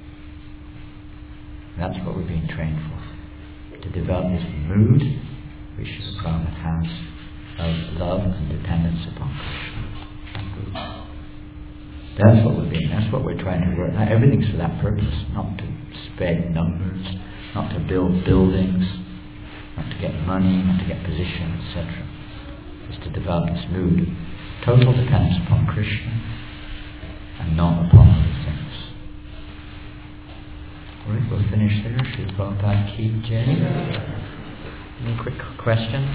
That's what we're being trained for. To develop this mood which the Prabhupada has of love and dependence upon Krishna. That's what we're being, that's what we're trying to work. Now, everything's for that purpose, not to spread numbers, not to build buildings, not to get money, not to get position, et cetera. It's to develop this mood of total dependence upon Krishna and not upon other things. Alright, we'll finish there. Srila Prabhupada Ki Jai. Any quick questions?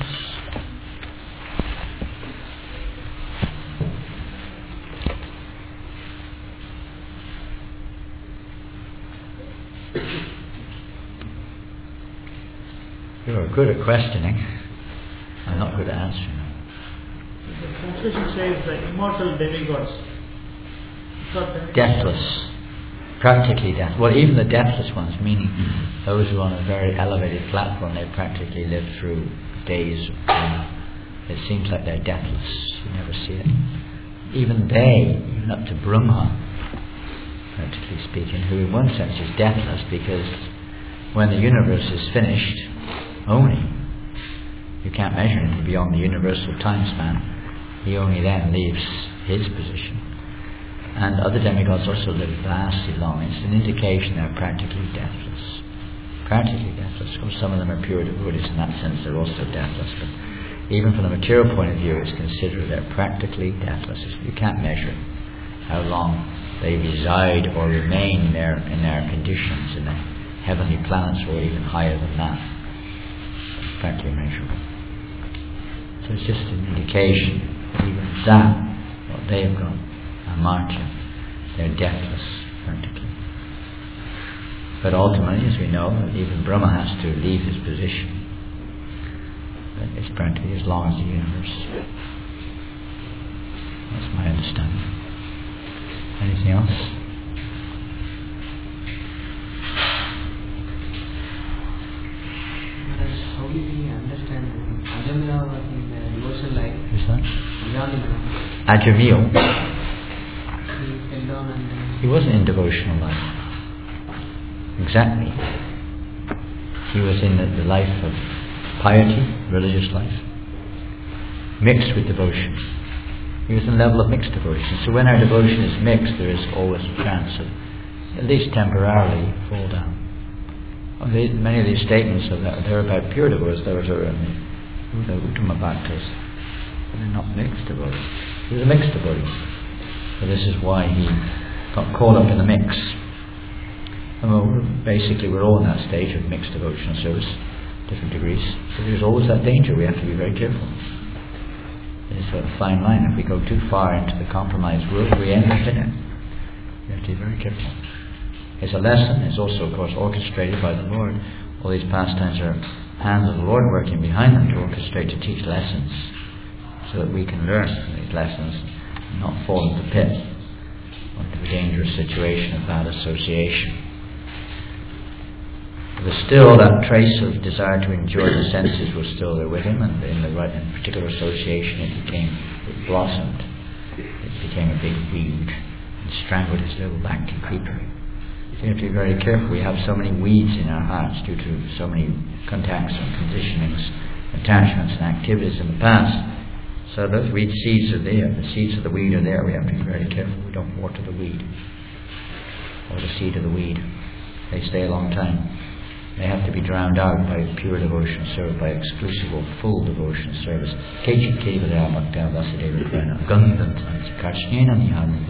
You're good at questioning. I'm not good at answering. The translation says the immortal demigods. Deathless. Practically death. Well, even the deathless ones, meaning those who are on a very elevated platform, they practically live through days. It seems like they're deathless. You never see it. Even they, even up to Brahma, practically speaking, who in one sense is deathless, because when the universe is finished, only, you can't measure him beyond the universal time span. He only then leaves his position. And other demigods also live vastly long. It's an indication they're practically deathless. Practically deathless. Of course, some of them are pure devotees. In that sense, they're also deathless. But even from the material point of view, it's considered they're practically deathless. You can't measure how long they reside or remain in their, in their conditions in the heavenly planets, or even higher than that. It's practically measurable. So it's just an indication, even that, what they have got amartya. They're deathless, practically. But ultimately, as we know, even Brahma has to leave his position. But it's practically as long as the universe. That's my understanding. Anything else? How do we understand Ajamila was in the devotional life? Who's that? Ajamila. Ajamil. He fell down and then He wasn't in devotional life. Exactly. He was in the, the life of piety, religious life, mixed with devotion. He was in a level of mixed devotion. So when our devotion is mixed, there is always a chance of, at least temporarily, fall down. Well, they, many of these statements are that they're about pure devotees. Those are in the Uttama Bhaktas. They're not mixed devotees. He was a mixed devotee. So this is why he got caught up in the mix. And well, basically we're all in that stage of mixed devotional service, different degrees. So there's always that danger. We have to be very careful. There's a fine line. If we go too far into the compromised world, we end up in it. We have to be very careful. It's a lesson. It's also, of course, orchestrated by the Lord. All these pastimes are hands of the Lord working behind them to orchestrate, to teach lessons, so that we can learn from these lessons and not fall into the pit, or into the dangerous situation of bad association. But still, that trace of desire to enjoy the senses was still there with him, and in the right, in particular association, it became, it blossomed. It became a big weed and strangled his little Bhakti creeper. So you have to be very careful. We have so many weeds in our hearts due to so many contacts and conditionings, attachments and activities in the past. So those weed seeds are there. The seeds of the weed are there. We have to be very careful. We don't water the weed or the seed of the weed. They stay a long time. They have to be drowned out by pure devotional service, by exclusive or full devotional service. Kechit Kevala Bhakta Vasadeva Krana Gandhantansi Karshena Nihani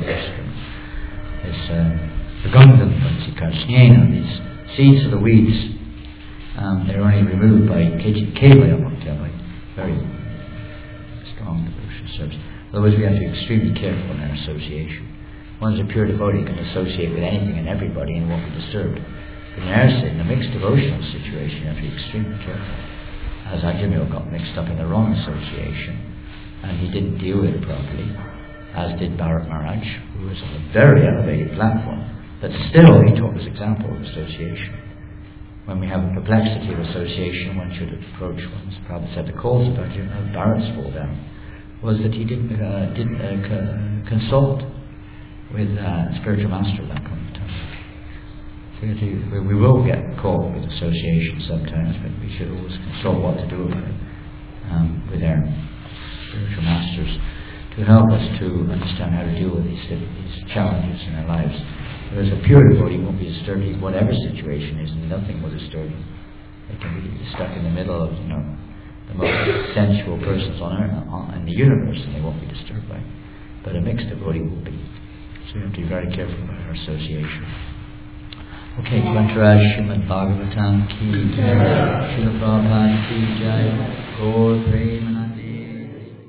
This uh, Gandhantansi Karshena, these seeds of the weeds, um, they're only removed by Kechit Kevala Bhakta, by very strong devotional service. Otherwise, we have to be extremely careful in our association. One's a pure devotee can associate with anything and everybody and won't be disturbed. In our in a mixed devotional situation, you have to be extremely careful. As Ajamil got mixed up in the wrong association, and he didn't deal with it properly, as did Bharat Maharaj, who was on a very elevated platform, but still he taught us example of association. When we have a perplexity of association, one should approach one's Prabhupada said the cause of Bharat's fall down was that he didn't uh, didn't uh, co- consult with uh, spiritual master at that point in time. So we, we will get caught with association sometimes, but we should always consult what to do about it um, with our spiritual masters to help us to understand how to deal with these, these challenges in our lives. Whereas a pure devotee won't be disturbed, whatever situation is, and nothing will disturb them. They can be stuck in the middle of, you know, the most sensual persons on earth, on, in the universe, and they won't be disturbed by it. But a mixed devotee will be. So we have to be very careful about our association. Okay, Grantaraj Srimad Bhagavatam ki jai, Srila Prabhupada ki jai, Gaur Prema